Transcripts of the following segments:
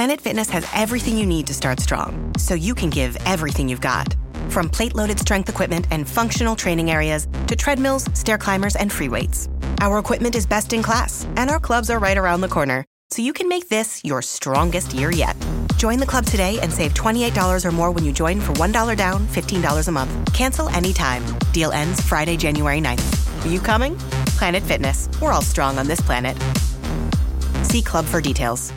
Planet Fitness has everything you need to start strong, so you can give everything you've got. From plate-loaded strength equipment and functional training areas to treadmills, stair climbers, and free weights. Our equipment is best in class, and our clubs are right around the corner, so you can make this your strongest year yet. Join the club today and save $28 or more when you join for $1 down, $15 a month. Cancel anytime. Deal ends Friday, January 9th. Are you coming? Planet Fitness. We're all strong on this planet. See club for details.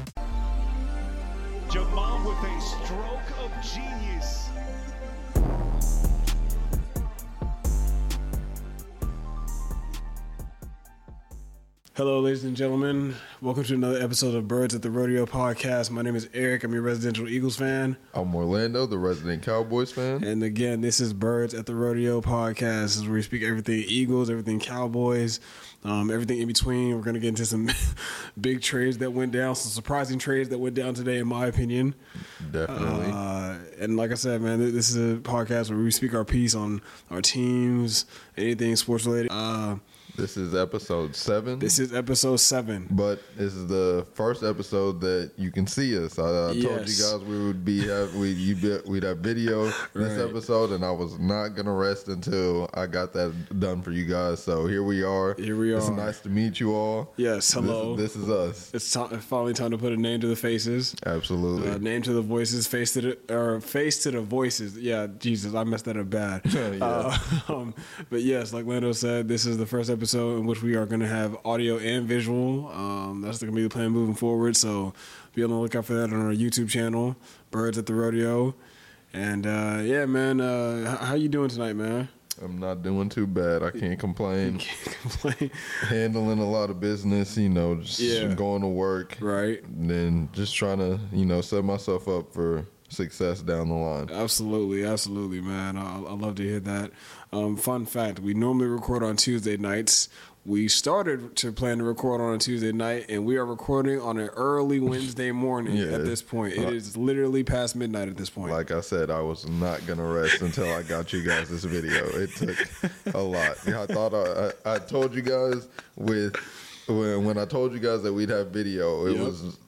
Jamal with a stroke of genius. Hello, ladies and gentlemen. Welcome to another episode of Birds at the Rodeo podcast. My name is Eric. I'm your residential Eagles fan. I'm Orlando, the resident Cowboys fan. And again, this is Birds at the Rodeo podcast. This is where we speak everything Eagles, everything Cowboys, everything in between. We're going to get into some big trades that went down, some surprising trades that went down today, in my opinion. Definitely. And like I said, man, this is a podcast where we speak our piece on our teams, anything sports related. This is episode 7. This is episode 7. But this is the first episode that you can see us. I told you guys we would we'd have video this episode, and I was not gonna rest until I got that done for you guys. So here we are. It's nice to meet you all. Yes, hello. This is us. It's finally time to put a name to the faces. Absolutely. Name to the voices, face to the voices. Yeah, Jesus, I messed that up bad. But yes, like Lando said, this is the first episode in which we are going to have audio and visual. That's going to be the plan moving forward. So be on the lookout for that on our YouTube channel, Birds at the Rodeo. And yeah, man, how you doing tonight, man? I'm not doing too bad. I can't complain. Handling a lot of business, just going to work. Right. And then just trying to, set myself up for success down the line. Absolutely, man. I love to hear that. Fun fact, we normally record on Tuesday nights. We started to plan to record on a Tuesday night, and we are recording on an early Wednesday morning at this point. It is literally past midnight at this point. Like I said, I was not going to rest until I got you guys this video. It took a lot. I thought I told you guys when I told you guys that we'd have video, it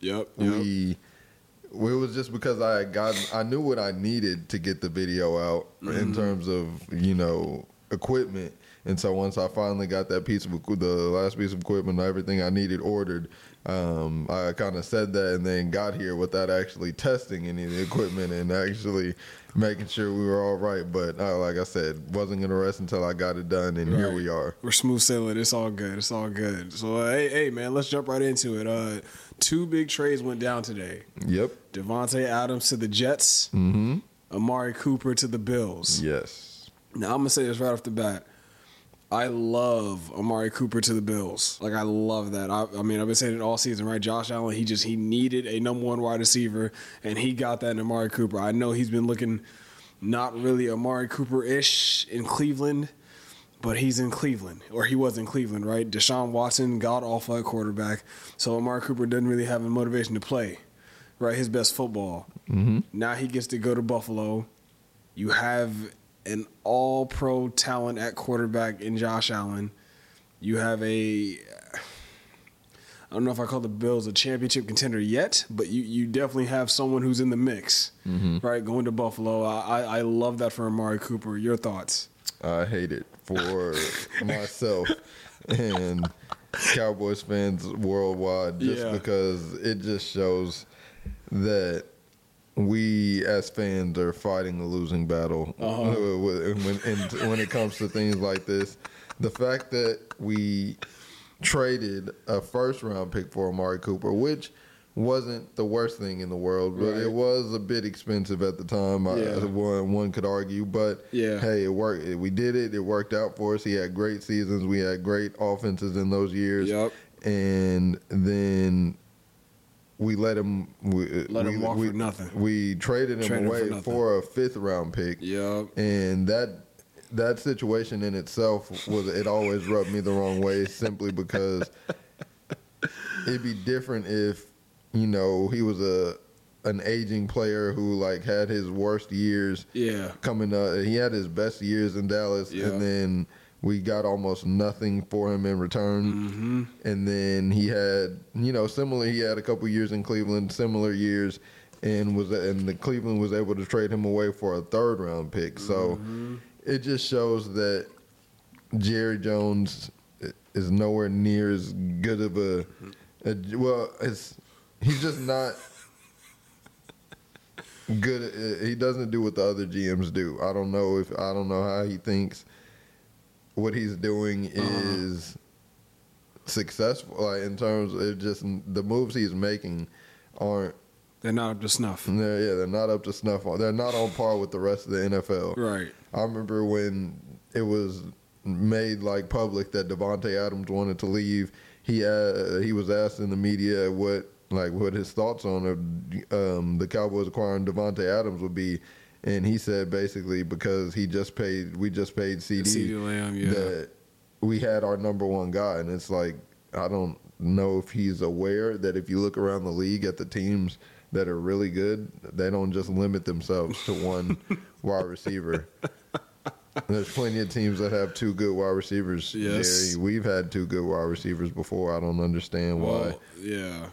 was just because I knew what I needed to get the video out in terms of, equipment. And so once I finally got that the last piece of equipment, everything I needed ordered, I kind of said that and then got here without actually testing any of the equipment and actually making sure we were all right. But like I said, wasn't going to rest until I got it done, and here we are. We're smooth sailing. It's all good. So, hey, man, let's jump right into it. 2 big trades went down today. Yep. Devontae Adams to the Jets. Mm-hmm. Amari Cooper to the Bills. Yes. Now, I'm going to say this right off the bat. I love Amari Cooper to the Bills. Like, I love that. I mean, I've been saying it all season, right? Josh Allen, he needed a number 1 wide receiver, and he got that in Amari Cooper. I know he's been looking not really Amari Cooper-ish in Cleveland, but he's in Cleveland, or he was in Cleveland, right? Deshaun Watson got off at quarterback, so Amari Cooper doesn't really have a motivation to play, right? His best football. Mm-hmm. Now he gets to go to Buffalo. You have an all-pro talent at quarterback in Josh Allen. You have I don't know if I call the Bills a championship contender yet, but you definitely have someone who's in the mix, right, going to Buffalo. I love that for Amari Cooper. Your thoughts? I hate it for myself and Cowboys fans worldwide just because it just shows that we as fans are fighting a losing battle when it comes to things like this. The fact that we traded a first-round pick for Amari Cooper, which wasn't the worst thing in the world, but it was a bit expensive at the time. One could argue, but hey, it worked. We did it. It worked out for us. He had great seasons. We had great offenses in those years. Yep. And then we let him walk for nothing. We traded him away for a 5th-round pick. Yep. And that situation in itself it always rubbed me the wrong way, simply because it'd be different if he was an aging player who had his worst years coming up. He had his best years in Dallas, and then we got almost nothing for him in return. And then he had, similar. He had a couple years in Cleveland, similar years, and the Cleveland was able to trade him away for a 3rd round pick. So it just shows that Jerry Jones is nowhere near as good of he's just not good. He doesn't do what the other GMs do. I don't know how he thinks what he's doing is successful. Like in terms of just the moves he's making they're not up to snuff. They're not up to snuff. They're not on par with the rest of the NFL. Right. I remember when it was made like public that Davante Adams wanted to leave. He was asked in the media what his thoughts on the Cowboys acquiring Davante Adams would be, and he said basically because we just paid CeeDee Lamb, that we had our number 1 guy, and it's like I don't know if he's aware that if you look around the league at the teams that are really good, they don't just limit themselves to one wide receiver. There's plenty of teams that have 2 good wide receivers. Yes. Jerry, we've had 2 good wide receivers before. I don't understand why. Yeah.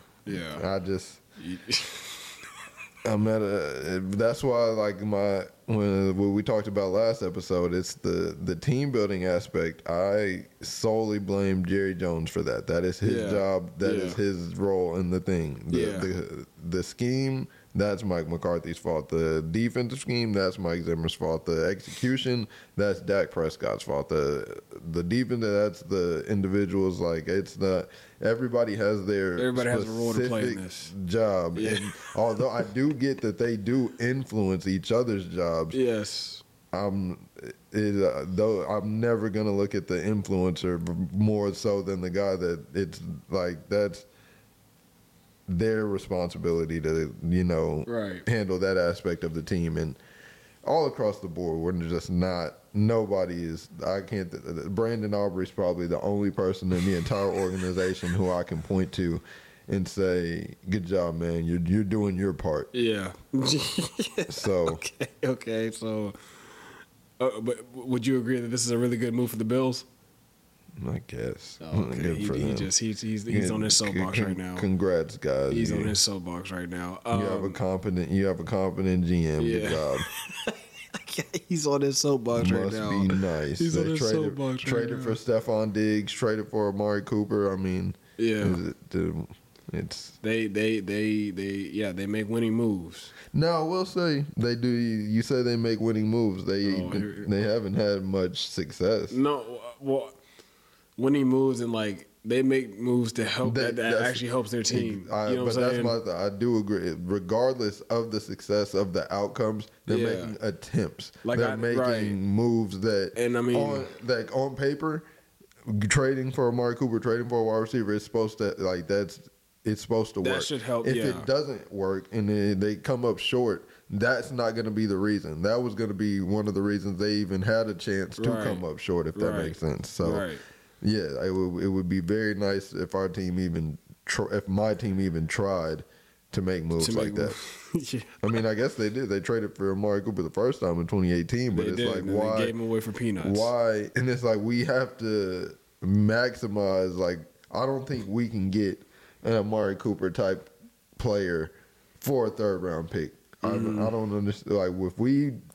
That's why when we talked about last episode, it's the team building aspect. I solely blame Jerry Jones for that. That is his job. That is his role in the thing. The scheme, that's Mike McCarthy's fault. The defensive scheme, that's Mike Zimmer's fault. The execution, that's Dak Prescott's fault. The defense, that's the individuals. Like it's not. Everybody has a role to play in this job. Yeah. And although I do get that they do influence each other's jobs. Yes. Though I'm never gonna look at the influencer more so than the guy that it's like that's their responsibility to handle that aspect of the team. And all across the board, we're just not. Nobody is. Brandon Aubrey's probably the only person in the entire organization who I can point to and say, "Good job, man. You're doing your part." Yeah. So okay. So, but would you agree that this is a really good move for the Bills? I guess. Okay. He's on his soapbox right now. Congrats, guys. He's on his soapbox right now. You have a competent GM. Yeah. Good job. He's on his soapbox right now. Must be nice. He's on his soapbox right traded now. for Stephon Diggs, traded for Amari Cooper. I mean, it's they make winning moves. No, we'll say they do. You say they make winning moves. They haven't had much success. No, well, winning moves and they make moves to help that actually helps their team. I do agree. Regardless of the success of the outcomes, they're making attempts. They're making moves that, and I mean, on paper, trading for Amari Cooper, trading for a wide receiver, it's supposed to it's supposed to work. That should help. If it doesn't work and they come up short, that's not going to be the reason. That was going to be one of the reasons they even had a chance to come up short, if that makes sense. So. Yeah, it would be very nice if our team if my team even tried to make moves like that. Yeah. I mean, I guess they did. They traded for Amari Cooper the first time in 2018, but why? They gave him away for peanuts. Why? And it's we have to maximize. I don't think we can get an Amari Cooper type player for a 3rd round pick. I don't understand.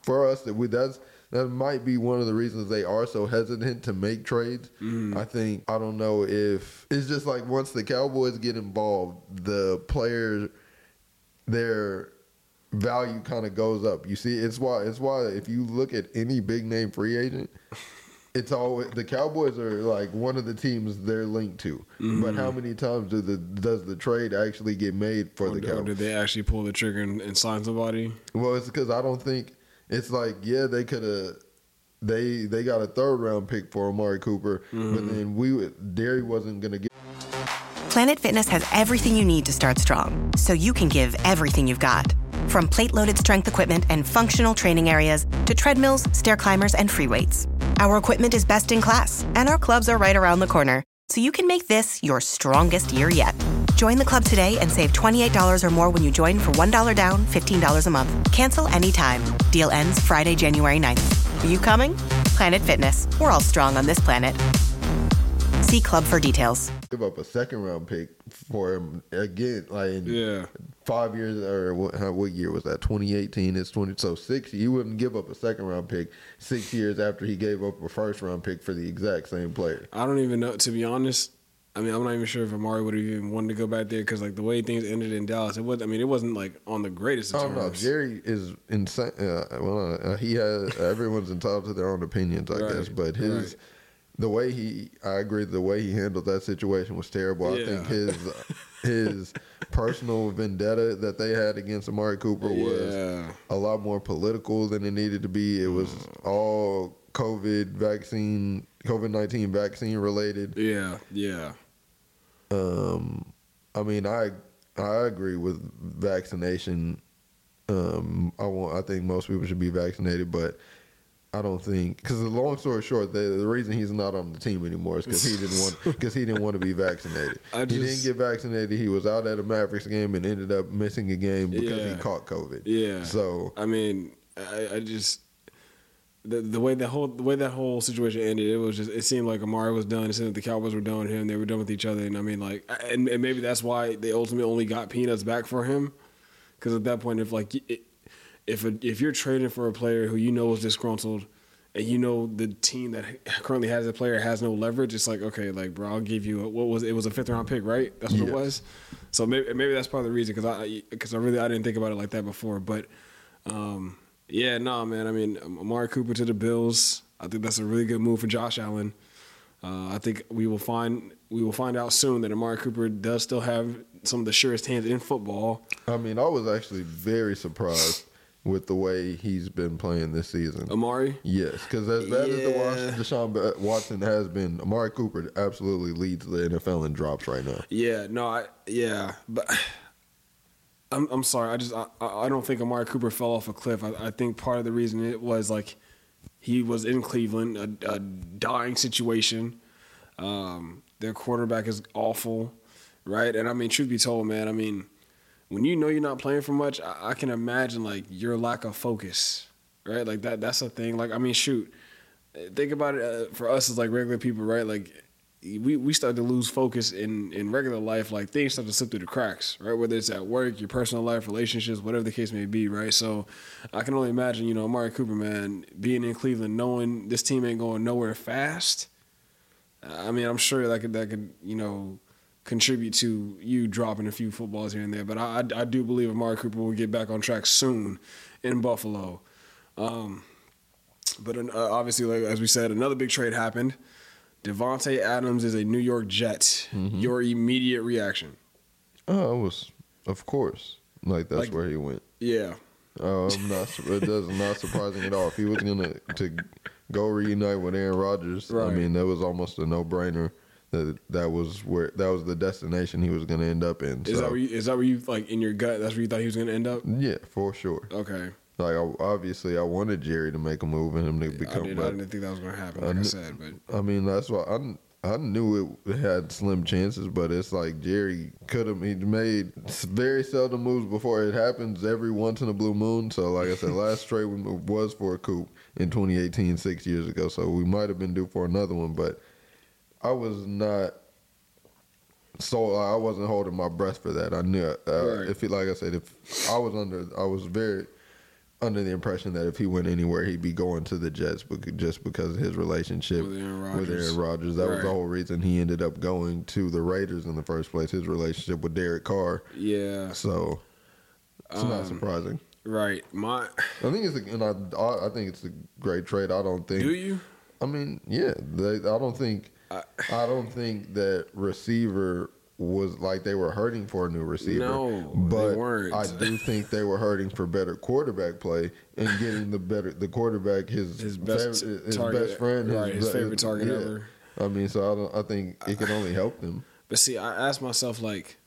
That might be one of the reasons they are so hesitant to make trades. I don't know if it's just once the Cowboys get involved, the players, their value kind of goes up. You see, it's why if you look at any big name free agent, it's always the Cowboys are one of the teams they're linked to. But how many times does the trade actually get made for the Cowboys? Or did they actually pull the trigger and sign somebody? Well, it's because I don't think. It's they could have. They got a 3rd round pick for Amari Cooper, but then Derry wasn't gonna get. Planet Fitness has everything you need to start strong, so you can give everything you've got. From plate-loaded strength equipment and functional training areas to treadmills, stair climbers, and free weights. Our equipment is best in class, and our clubs are right around the corner, so you can make this your strongest year yet. Join the club today and save $28 or more when you join for $1 down, $15 a month. Cancel anytime. Deal ends Friday, January 9th. Are you coming? Planet Fitness. We're all strong on this planet. See Club for details. Give up a second round pick for him again, like in 5 years, or what year was that? 2018. It's 20. So 6. He wouldn't give up a second round pick 6 years after he gave up a first round pick for the exact same player. I don't even know, to be honest. I mean, I'm not even sure if Amari would have even wanted to go back there because, like, the way things ended in Dallas, it wasn't like on the greatest of terms. Oh no, Jerry is insane. He has everyone's entitled to their own opinions, I guess, but his. The way I agree. The way he handled that situation was terrible. I think his personal vendetta that they had against Amari Cooper was a lot more political than it needed to be. It was all COVID-19 vaccine related. Yeah. I mean, I agree with vaccination. I think most people should be vaccinated, but I don't think, because the long story short, the reason he's not on the team anymore is because he didn't want to be vaccinated. He didn't get vaccinated. He was out at a Mavericks game and ended up missing a game because he caught COVID. Yeah. So I mean, I just the way that whole situation ended, it seemed like Amari was done. It seemed like the Cowboys were done with him. They were done with each other. And I mean, like, and maybe that's why they ultimately only got peanuts back for him, because at that point, if you're trading for a player who you know is disgruntled, and you know the team that currently has a player has no leverage, it's like, okay, like, bro, I'll give you it was a 5th round pick, right? That's what it was. So maybe that's part of the reason, because I didn't think about it like that before. But man. I mean, Amari Cooper to the Bills. I think that's a really good move for Josh Allen. I think we will find out soon that Amari Cooper does still have some of the surest hands in football. I mean, I was actually very surprised with the way he's been playing this season. Amari? Yes, because as bad as Deshaun Watson has been, Amari Cooper absolutely leads the NFL in drops right now. But I'm sorry. I don't think Amari Cooper fell off a cliff. I think part of the reason it was, like, he was in Cleveland, a dying situation. Their quarterback is awful, right? And I mean, truth be told, man, I mean, when you know you're not playing for much, I can imagine, like, your lack of focus, right? Like, that's a thing. Like, I mean, shoot, think about it for us as, like, regular people, right? Like, we start to lose focus in regular life. Like, things start to slip through the cracks, right? Whether it's at work, your personal life, relationships, whatever the case may be, right? So I can only imagine, Amari Cooper, man, being in Cleveland, knowing this team ain't going nowhere fast. I mean, I'm sure that could contribute to you dropping a few footballs here and there. But I do believe Amari Cooper will get back on track soon in Buffalo. But obviously, like, as we said, another big trade happened. Devontae Adams is a New York Jet. Mm-hmm. Your immediate reaction? Oh, it was, of course. Like, that's where he went. Yeah. It does not surprising at all. If he was going to go reunite with Aaron Rodgers, right. I mean, that was almost a no-brainer. That was the destination he was going to end up in. Is that where you, like, in your gut, that's where you thought he was going to end up? Yeah, for sure. Okay. Like, obviously, I wanted Jerry to make a move and him to become. I didn't think that was going to happen, like I said. But I mean, that's why I knew it had slim chances, but it's like Jerry he made very seldom moves before it happens every once in a blue moon. So, like I said, last trade move was for a Coop in 2018, 6 years ago. So we might have been due for another one, but I was not. So I wasn't holding my breath for that. I knew right. if I was very under the impression that if he went anywhere, he'd be going to the Jets just because of his relationship with Aaron Rodgers. That was the whole reason he ended up going to the Raiders in the first place, his relationship with Derek Carr. Yeah. So it's not surprising. Right. I think it's a great trade. I don't think. Do you? I mean, yeah. I don't think that receiver was like they were hurting for a new receiver. No, but they weren't. I do think they were hurting for better quarterback play and getting the quarterback his best friend, right? His favorite target ever. I mean, so I think it can only help them. But see, I asked myself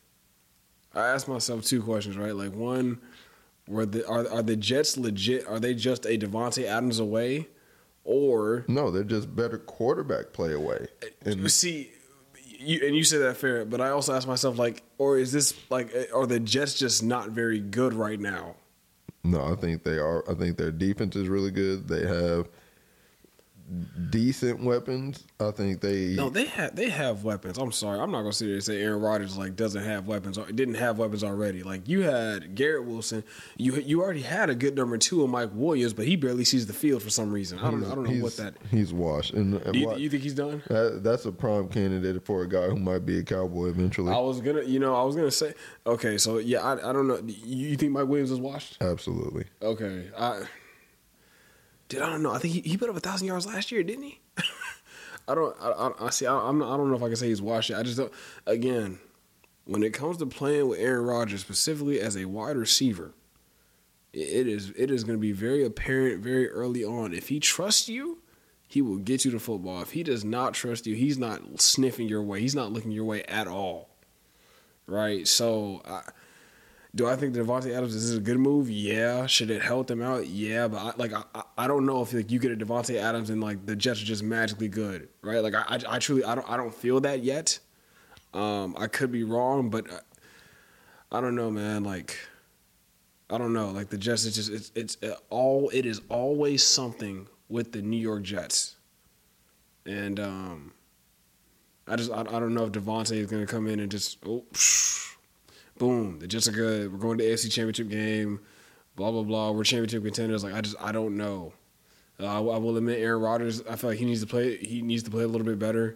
two questions, right? Like, one, are the Jets legit? Are they just a Devontae Adams away, or no? They're just better quarterback play away. And see. You say that fair, but I also ask myself, like, or is this, like, are the Jets just not very good right now? No, I think they are. I think their defense is really good. They have decent weapons. I think they have weapons. I'm sorry, I'm not gonna sit there and say Aaron Rodgers like doesn't have weapons or didn't have weapons already. Like you had Garrett Wilson, you already had a good number 2 in Mike Williams, but he barely sees the field for some reason. I don't know what that. He's washed. And you think he's done? That's a prime candidate for a guy who might be a Cowboy eventually. I was gonna say okay. So yeah, I don't know. You think Mike Williams is washed? Absolutely. Okay, I don't know. I think he put up 1,000 yards last year, didn't he? I don't know if I can say he's washed yet. I just don't. Again, when it comes to playing with Aaron Rodgers, specifically as a wide receiver, it is going to be very apparent very early on. If he trusts you, he will get you the football. If he does not trust you, he's not sniffing your way. He's not looking your way at all. Right? So, do I think Davante Adams is a good move? Yeah. Should it help them out? Yeah. But I don't know if you get a Davante Adams and like the Jets are just magically good, right? Like I truly don't feel that yet. I could be wrong, but I don't know, man. Like I don't know. Like the Jets is just it is always something with the New York Jets, and I don't know if Davante is going to come in and just boom, the Jets are good. We're going to the AFC Championship game. Blah blah blah. We're championship contenders. Like I don't know. I will admit, Aaron Rodgers. I feel like he needs to play. He needs to play a little bit better.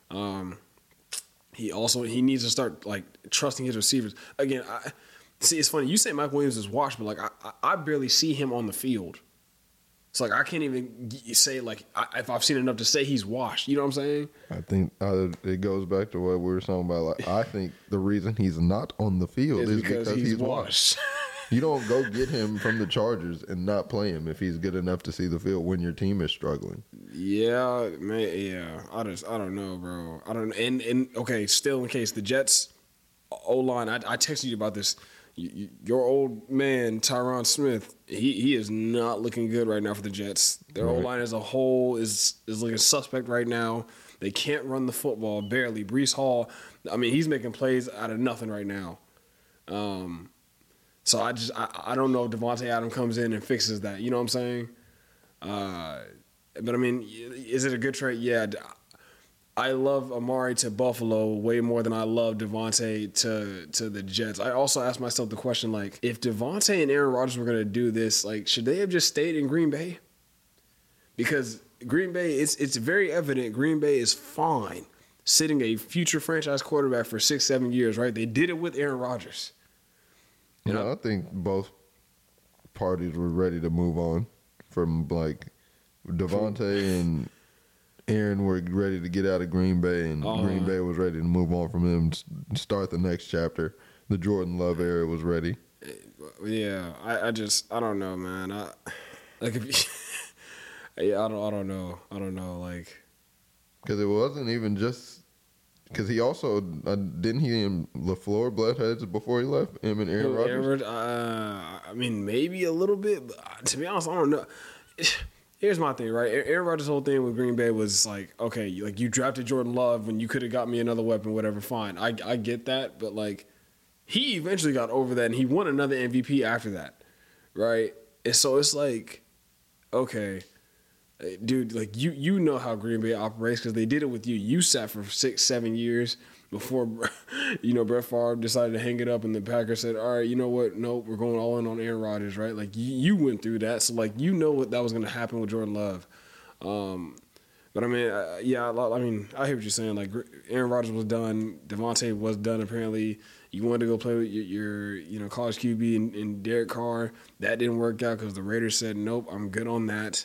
He needs to start like trusting his receivers again. It's funny you say Mike Williams is washed, but like I barely see him on the field. It's like I can't even say like if I've seen enough to say he's washed. You know what I'm saying? I think it goes back to what we were talking about. Like I think the reason he's not on the field is because he's washed. You don't go get him from the Chargers and not play him if he's good enough to see the field when your team is struggling. Yeah, man. Yeah, I don't know, bro. I don't. And okay, still in case the Jets O-line, I texted you about this. Your old man Tyron Smith, he is not looking good right now for the Jets. Their right. O-line as a whole is looking suspect right now. They can't run the football barely. Breece Hall, I mean, he's making plays out of nothing right now. So I don't know if Davante Adams comes in and fixes that. You know what I'm saying? But I mean, is it a good trade? Yeah. I love Amari to Buffalo way more than I love Davante to the Jets. I also asked myself the question, like, if Davante and Aaron Rodgers were going to do this, like, should they have just stayed in Green Bay? Because Green Bay, it's very evident Green Bay is fine sitting a future franchise quarterback for 6-7 years, right? They did it with Aaron Rodgers. I think both parties were ready to move on from, like, Davante and Aaron were ready to get out of Green Bay, and Green Bay was ready to move on from him and start the next chapter. The Jordan Love era was ready. Yeah, I don't know, man. I don't know, like, because it wasn't even just because he also didn't he and LaFleur butt heads before he left him and Aaron Rodgers. I mean, maybe a little bit, but to be honest, I don't know. Here's my thing, right? Aaron Rodgers' whole thing with Green Bay was like, okay, like you drafted Jordan Love when you could have got me another weapon, whatever, fine. I get that, but like he eventually got over that and he won another MVP after that, right? And so it's like, okay, dude, like you know how Green Bay operates because they did it with you. You sat for 6-7 years before, Brett Favre decided to hang it up and the Packers said, all right, you know what? Nope, we're going all in on Aaron Rodgers, right? Like, you went through that. So, like, you know what that was going to happen with Jordan Love. But, I mean, I hear what you're saying. Like, Aaron Rodgers was done. Davante was done, apparently. You wanted to go play with your college QB and Derek Carr. That didn't work out because the Raiders said, nope, I'm good on that.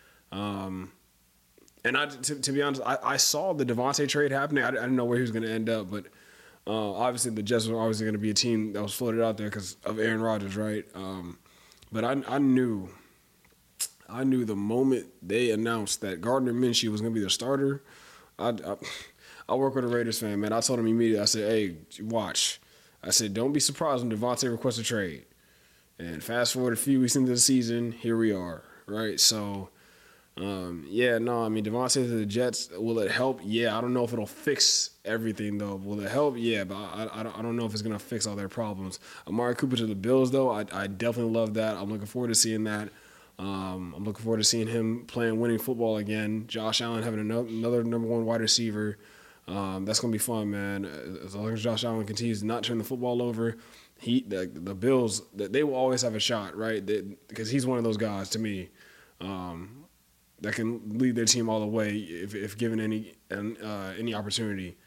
And to be honest, I saw the Davante trade happening. I didn't know where he was going to end up, but obviously the Jets were obviously going to be a team that was floated out there because of Aaron Rodgers, right? But I knew the moment they announced that Gardner Minshew was going to be the starter. I work with a Raiders fan, man. I told him immediately. I said, "Hey, watch." I said, "Don't be surprised when Davante requests a trade." And fast forward a few weeks into the season, here we are, right? So. Davante to the Jets, will it help? Yeah, I don't know if it'll fix everything, though. Will it help? Yeah, but I don't know if it's going to fix all their problems. Amari Cooper to the Bills, though, I definitely love that. I'm looking forward to seeing that. I'm looking forward to seeing him playing winning football again. Josh Allen having another number one wide receiver. That's going to be fun, man. As long as Josh Allen continues to not turn the football over, the Bills, they will always have a shot, right? Because he's one of those guys, to me, that can lead their team all the way if given any opportunity.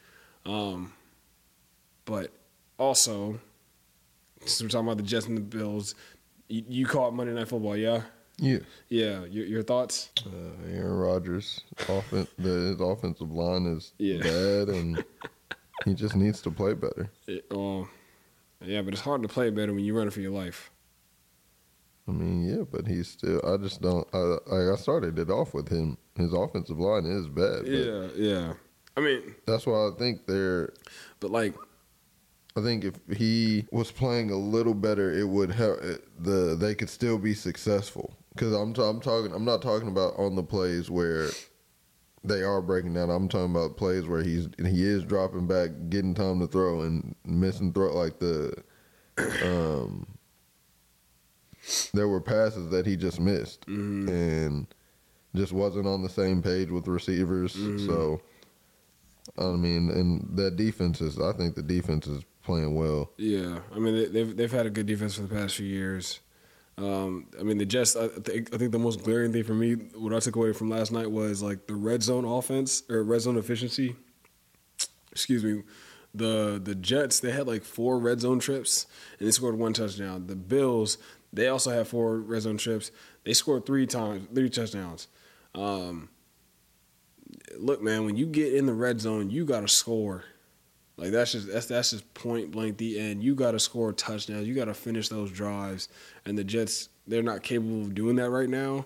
But also, since we're talking about the Jets and the Bills, you caught Monday Night Football, yeah? Yeah. Yeah, your thoughts? Aaron Rodgers, his offensive line is bad, and he just needs to play better. Yeah, but it's hard to play better when you're running for your life. I mean, yeah, but he's still. I just don't. I started it off with him. His offensive line is bad. Yeah. I mean, that's why I think they're. But like, I think if he was playing a little better, it would help. They could still be successful. Because I'm not talking about on the plays where they are breaking down. I'm talking about plays where he is dropping back, getting time to throw, and missing throw like the. There were passes that he just missed and just wasn't on the same page with receivers. So, I mean, and that defense I think the defense is playing well. Yeah, I mean they've had a good defense for the past few years. I mean the Jets. I think the most glaring thing for me, what I took away from last night was like the red zone offense or red zone efficiency. Excuse me. The Jets, they had like 4 red zone trips and they scored 1 touchdown. The Bills, they also had 4 red zone trips. They scored 3 touchdowns. Look, man, when you get in the red zone, you got to score. Like that's just point blank the end. You got to score touchdowns. You got to finish those drives. And the Jets, they're not capable of doing that right now.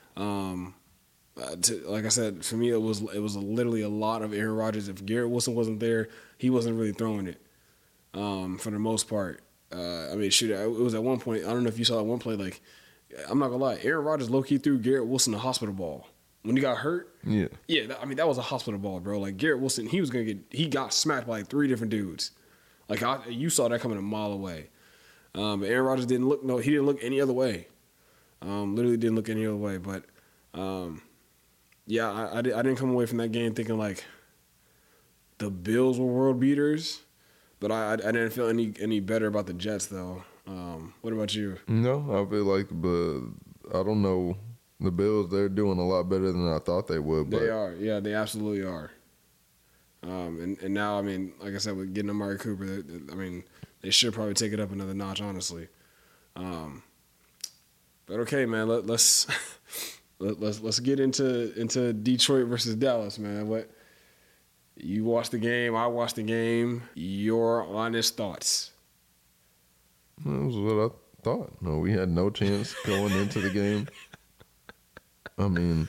Like I said, for me, it was literally a lot of Aaron Rodgers. If Garrett Wilson wasn't there, he wasn't really throwing it for the most part. I mean, shoot, it was at one point. I don't know if you saw that one play. Like, I'm not gonna lie, Aaron Rodgers low key threw Garrett Wilson a hospital ball when he got hurt. Yeah. I mean, that was a hospital ball, bro. Like Garrett Wilson, he got smacked by like 3 different dudes. Like you saw that coming a mile away. But Aaron Rodgers he didn't look any other way. Literally didn't look any other way. But yeah, I didn't come away from that game thinking like the Bills were world beaters, but I didn't feel any better about the Jets though. What about you? No, I feel like I don't know. The Bills, they're doing a lot better than I thought they would. They are. Yeah, they absolutely are. And now, I mean, like I said, with getting Amari Cooper, they should probably take it up another notch, honestly. But okay, man, let's get into Detroit versus Dallas, man. What you watched the game, I watched the game. Your honest thoughts? That was what I thought. No, we had no chance going into the game. I mean,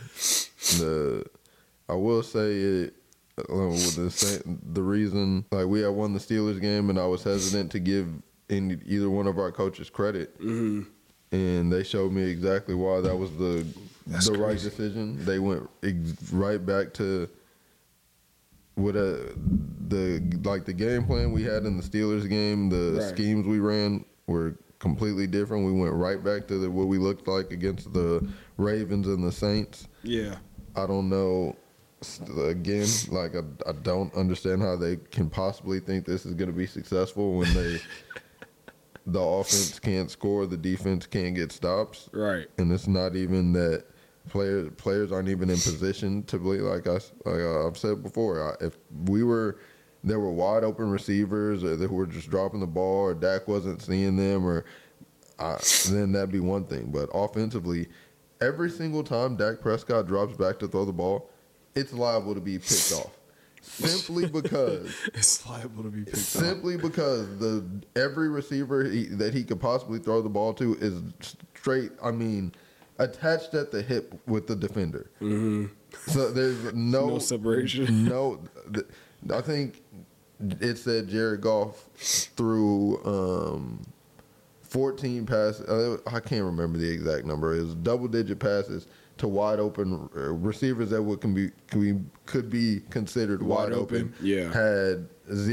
I will say it. The reason, like, we had won the Steelers game, and I was hesitant to give either one of our coaches credit, and they showed me exactly why that was the right decision. They went right back to what the game plan we had in the Steelers game. The schemes we ran were completely different. We went right back to what we looked like against the Ravens and the Saints. Yeah. I don't know. Again, like I don't understand how they can possibly think this is going to be successful when the offense can't score, the defense can't get stops. Right. And it's not even that players aren't even in position to believe. Like I've said before, if there were wide open receivers or that were just dropping the ball, or Dak wasn't seeing them, then that'd be one thing. But offensively, every single time Dak Prescott drops back to throw the ball, it's liable to be picked off. Simply because it's liable to be picked off. Simply because every receiver that he could possibly throw the ball to is straight. I mean, attached at the hip with the defender. Mm-hmm. So there's no separation. No, I think it said Jared Goff threw 14 passes. I can't remember the exact number. It was double-digit passes to wide open receivers that could be considered wide open. Yeah, had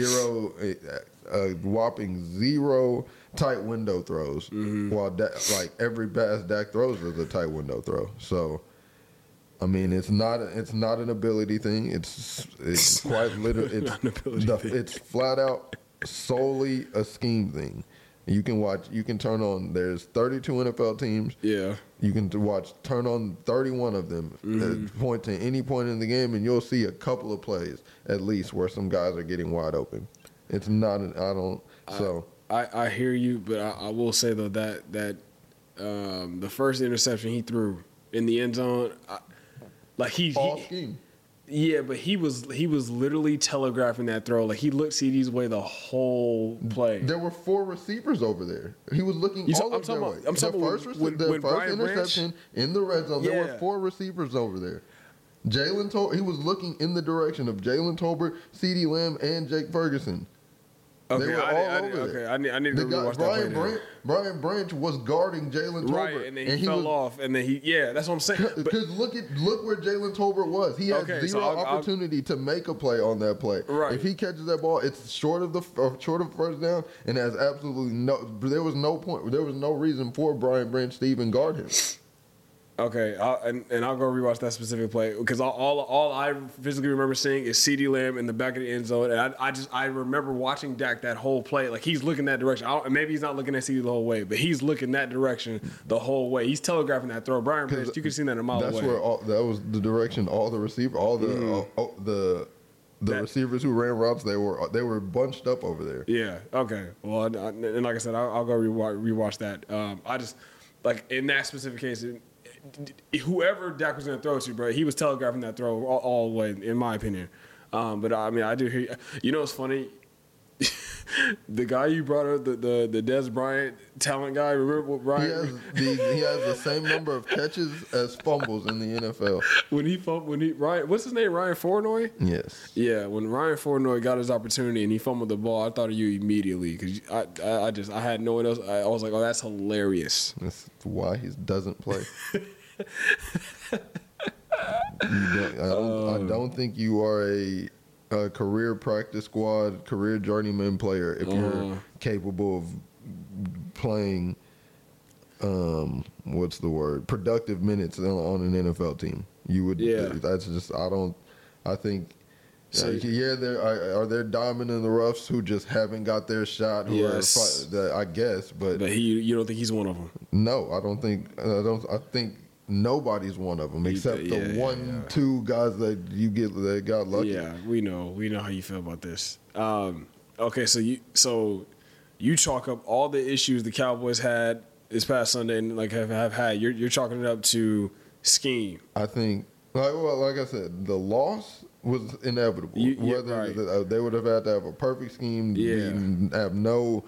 a whopping 0 tight window throws. While like every pass Dak throws is a tight window throw. So, I mean, it's not an ability thing. It's quite literally it's flat out solely a scheme thing. You can turn on, there's 32 NFL teams. Yeah. You can turn on 31 of them, point to any point in the game, and you'll see a couple of plays at least where some guys are getting wide open. It's not, I hear you, but I will say though that the first interception he threw in the end zone, scheme. Yeah, but he was literally telegraphing that throw. Like he looked CD's way the whole play. There were 4 receivers over there. He was looking all over their way. The first interception in the red zone, there were 4 receivers over there. Jalen Tolbert, he was looking in the direction of Jalen Tolbert, CeeDee Lamb, and Jake Ferguson. Okay, they were all over there. I need to rewatch that play. Brian Branch was guarding Jalen Tolbert, right, and then he fell off, and then that's what I'm saying. Because look where Jalen Tolbert was. He had zero opportunity to make a play on that play. Right. If he catches that ball, it's short of first down, and has absolutely there was no reason for Brian Branch to even guard him. Okay, I'll go rewatch that specific play because all I physically remember seeing is CeeDee Lamb in the back of the end zone, and I remember watching Dak that whole play. Like he's looking that direction. Maybe he's not looking at CeeDee the whole way, but he's looking that direction the whole way. He's telegraphing that throw. Brian Branch, you could have seen that a mile away. That's where that was the direction. All the receivers who ran routes, they were bunched up over there. Yeah. Okay. Well, and like I said, I'll go rewatch that. I just like in that specific case. Whoever Dak was going to throw to, bro, he was telegraphing that throw all the way, in my opinion. But I mean, I do hear you. You know what's funny? The guy you brought up, the Dez Bryant talent guy, remember what Bryant? He has the same number of catches as fumbles in the NFL. Ryan, what's his name? Ryan Flournoy? Yes. Yeah, when Ryan Flournoy got his opportunity and he fumbled the ball, I thought of you immediately because I had no one else. I was like, oh, that's hilarious. That's why he doesn't play. I don't think you are a career practice squad, career journeyman player if you're capable of playing, productive minutes on an NFL team. You would. Yeah. That's just. I think. Are there diamond in the roughs who just haven't got their shot? Yes. I guess, but you don't think he's one of them? No, I don't think. I think nobody's one of them except the 2 guys that that got lucky. Yeah, we know how you feel about this. Okay, so you chalk up all the issues the Cowboys had this past Sunday and like have had. You're chalking it up to scheme. I think, like I said, the loss was inevitable. They would have had to have a perfect scheme, have no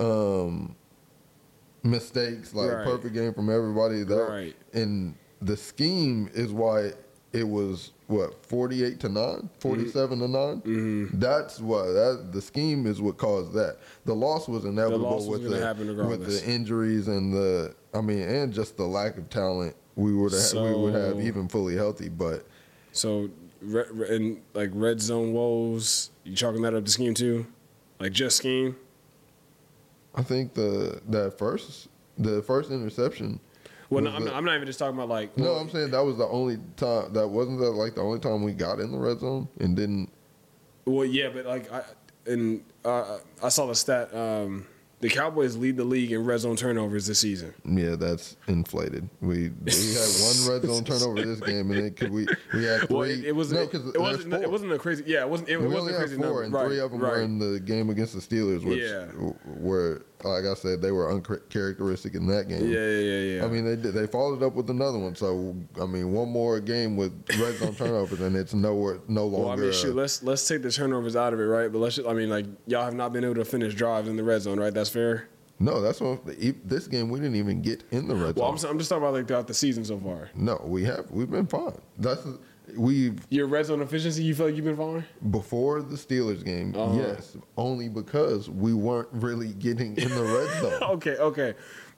mistakes, perfect game from everybody. And the scheme is why it was 48-9, 47-9. That's the scheme is what caused that. The loss was inevitable with the injuries and just the lack of talent we would have even fully healthy. But so and like red zone woes, you chalking that up to scheme too, like just scheme. I think the first interception. Well, no, I'm not even just talking about like. No, I'm saying that was the only time. That wasn't the only time we got in the red zone and didn't. Well, yeah, but like I saw the stat. The Cowboys lead the league in red zone turnovers this season. Yeah, that's inflated. We had 1 red zone turnover this game, and we had 3. Well, it wasn't a crazy. Yeah, it wasn't. It wasn't a crazy 4, number. And 3 of them were in the game against the Steelers, which were, like I said, they were uncharacteristic in that game. Yeah. I mean, they followed up with another one. So I mean, one more game with red zone turnovers, and it's no longer. Well, I mean, shoot, let's take the turnovers out of it, right? But y'all have not been able to finish drives in the red zone, right? That's fair. No, that's what this game we didn't even get in the red zone. Well, I'm just talking about like throughout the season so far. No, we've been fine. Your red zone efficiency, you feel like you've been fine? Before the Steelers game, yes, only because we weren't really getting in the red zone.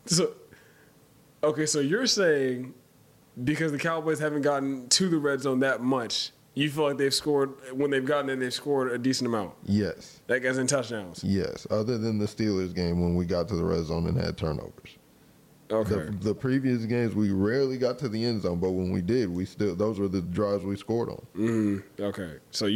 Okay, so you're saying because the Cowboys haven't gotten to the red zone that much, you feel like they've scored, when they've gotten in, they've scored a decent amount? Yes. That guy's in touchdowns? Yes, other than the Steelers game when we got to the red zone and had turnovers. Okay. The previous games, we rarely got to the end zone, but when we did, those were the drives we scored on. Okay.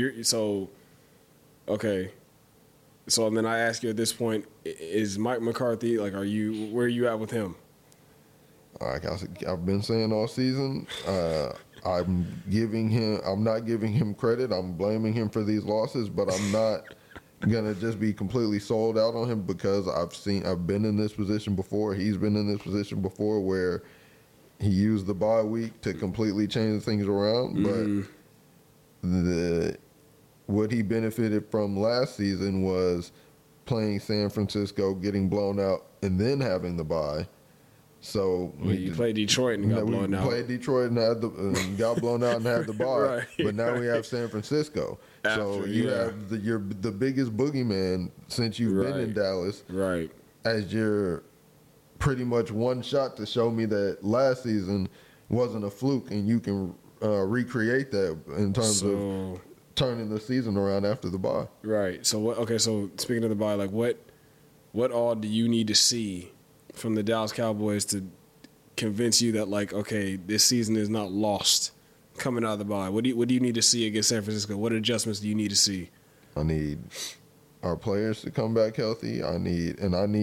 So then I ask you at this point, is Mike McCarthy, like, where are you at with him? Like I've been saying all season, I'm not giving him credit. I'm blaming him for these losses, but I'm not gonna just be completely sold out on him because I've been in this position before. He's been in this position before where he used the bye week to completely change things around. But what he benefited from last season was playing San Francisco, getting blown out, and then having the bye. So you played Detroit and got blown out. Played Detroit and got blown out and had the bye. Right, but now we have San Francisco. So you have the biggest boogeyman since you've been in Dallas. Right. As your pretty much one shot to show me that last season wasn't a fluke and you can recreate that in terms of turning the season around after the bye. Right. So so speaking of the bye, like what all do you need to see from the Dallas Cowboys to convince you that, like, okay, this season is not lost coming out of the bye? What do you need to see against San Francisco? What adjustments do you need to see? I need our players to come back healthy. I need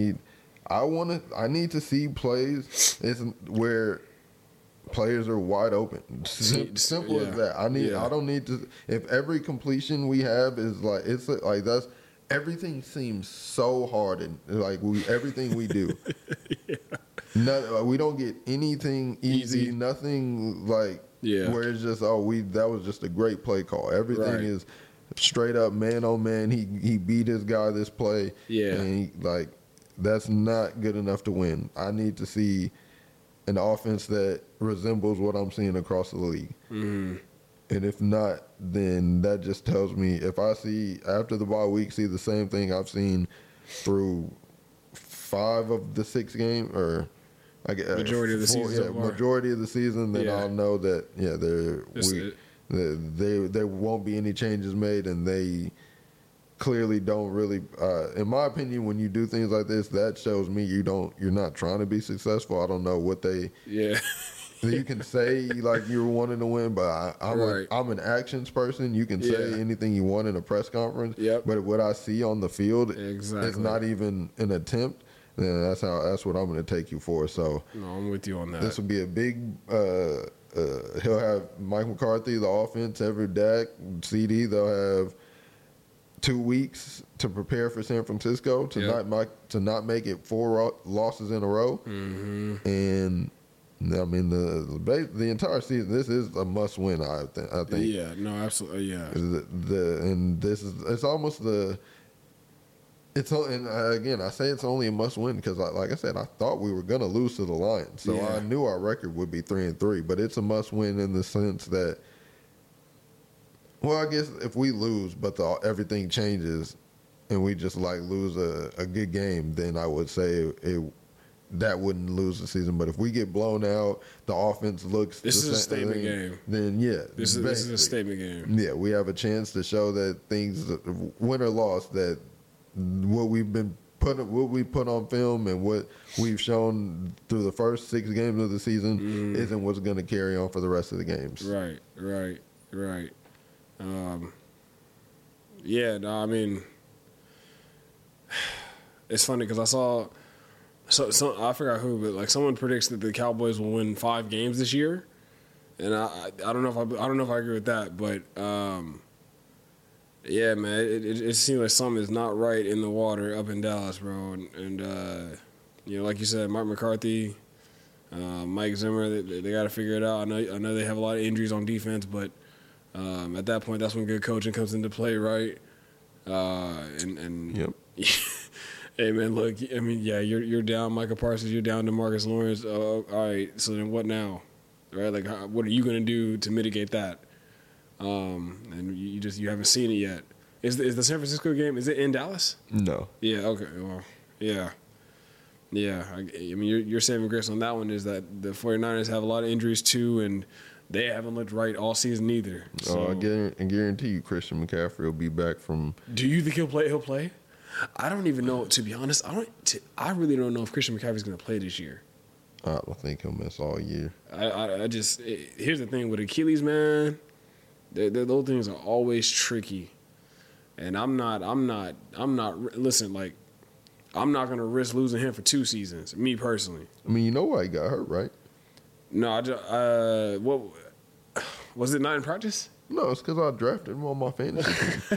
to see plays where players are wide open. Simple as that. I don't need to. If every completion we have is like that's. Everything seems so hard, and like everything we do. We don't get anything easy. Nothing like where it's just that was just a great play call. Everything is straight up man on man. He beat his guy this play. Yeah, and that's not good enough to win. I need to see an offense that resembles what I'm seeing across the league. Mm-hmm. And if not, then that just tells me if I see after the bye week see the same thing I've seen through 5 of the 6 games, or majority of the season, majority of the season, then I'll know that there won't be any changes made, and they clearly don't really. In my opinion, when you do things like this, that shows me you're not trying to be successful. I don't know what they. Yeah. You can say like you're wanting to win, but I'm an actions person. You can say anything you want in a press conference, but what I see on the field is not even an attempt. Then that's what I'm going to take you for. So no, I'm with you on that. This will be a big. He'll have Mike McCarthy, the offense, every Dak, CD. They'll have 2 weeks to prepare for San Francisco to not make it 4 losses in a row, and. I mean, the entire season, this is a must-win, I think. Yeah, no, absolutely, yeah. It's almost and again, I say it's only a must-win because, like I said, I thought we were going to lose to the Lions. So I knew our record would be 3-3, but it's a must-win in the sense that, well, I guess if we lose, but everything changes and we just, lose a good game, then I would say that wouldn't lose the season. But if we get blown out, the offense looks this is a statement game. Then this is a statement game. Yeah, we have a chance to show that things, win or loss, that what we put on film and what we've shown through the first 6 games of the season isn't what's going to carry on for the rest of the games. Right. Yeah, no, I mean, it's funny because I saw. So I forgot who, but someone predicts that the Cowboys will win 5 games this year, and I don't know if I agree with that, but yeah, man, it seems like something is not right in the water up in Dallas, bro, and like you said, Mike McCarthy, Mike Zimmer, they got to figure it out. I know they have a lot of injuries on defense, but at that point, that's when good coaching comes into play, right? Yep. Hey, man, look, I mean, you're down Micah Parsons, you're down DeMarcus Lawrence. All right, so then what now? Right? What are you going to do to mitigate that? and you haven't seen it yet. Is the San Francisco game? Is it in Dallas? No. Yeah. Okay. Well. Yeah. Yeah. I mean, your saving grace on that one is that the 49ers have a lot of injuries too, and they haven't looked right all season either. So, I guarantee you, Christian McCaffrey will be back from. Do you think he'll play? He'll play. I don't even know. To be honest, I really don't know if Christian McCaffrey's going to play this year. I don't think he'll miss all year. Here's the thing with Achilles, man. Those things are always tricky, and I'm not. Listen, like, I'm not gonna risk losing him for 2 seasons. Me personally. I mean, you know why he got hurt, right? No, what was it? Not in practice? No, it's because I drafted him on my fantasy team.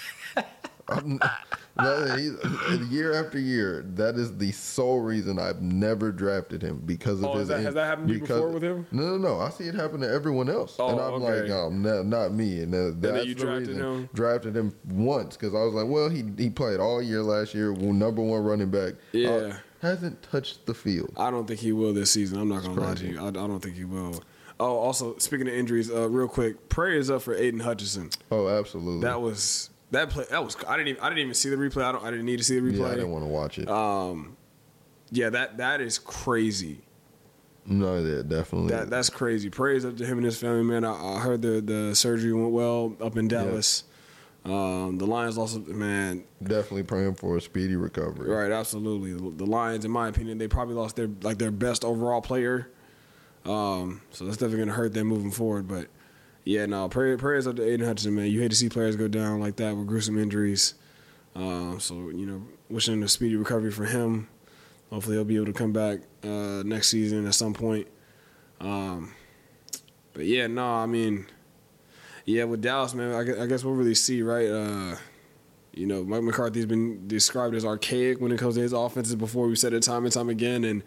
Year after year, that is the sole reason I've never drafted him because of his. Has that happened to you before with him? No. I see it happen to everyone else, and I'm like, no, not me. And that's you the reason. him? Drafted him once because I was like, well, he played all year last year, number 1 running back. Yeah, hasn't touched the field. I don't think he will this season. I'm not gonna lie to you. I don't think he will. Oh, also speaking of injuries, real quick, prayers up for Aiden Hutchinson. Oh, absolutely. That play. I didn't even see the replay. I didn't need to see the replay. Yeah, I didn't want to watch it. Yeah, that is crazy. No, yeah, definitely. That's crazy. Praise up to him and his family, man. I heard the surgery went well up in Dallas. Yeah. The Lions also, man. Definitely praying for a speedy recovery. Right, absolutely. The Lions, in my opinion, they probably lost their best overall player. So that's definitely gonna hurt them moving forward. But yeah, no, prayers up to Aiden Hutchinson, man. You hate to see players go down like that with gruesome injuries. So, wishing a speedy recovery for him. Hopefully he'll be able to come back next season at some point. But yeah, no, I mean, yeah, with Dallas, man, I guess we'll really see, right? Mike McCarthy's been described as archaic when it comes to his offenses before. We said it time and time again, and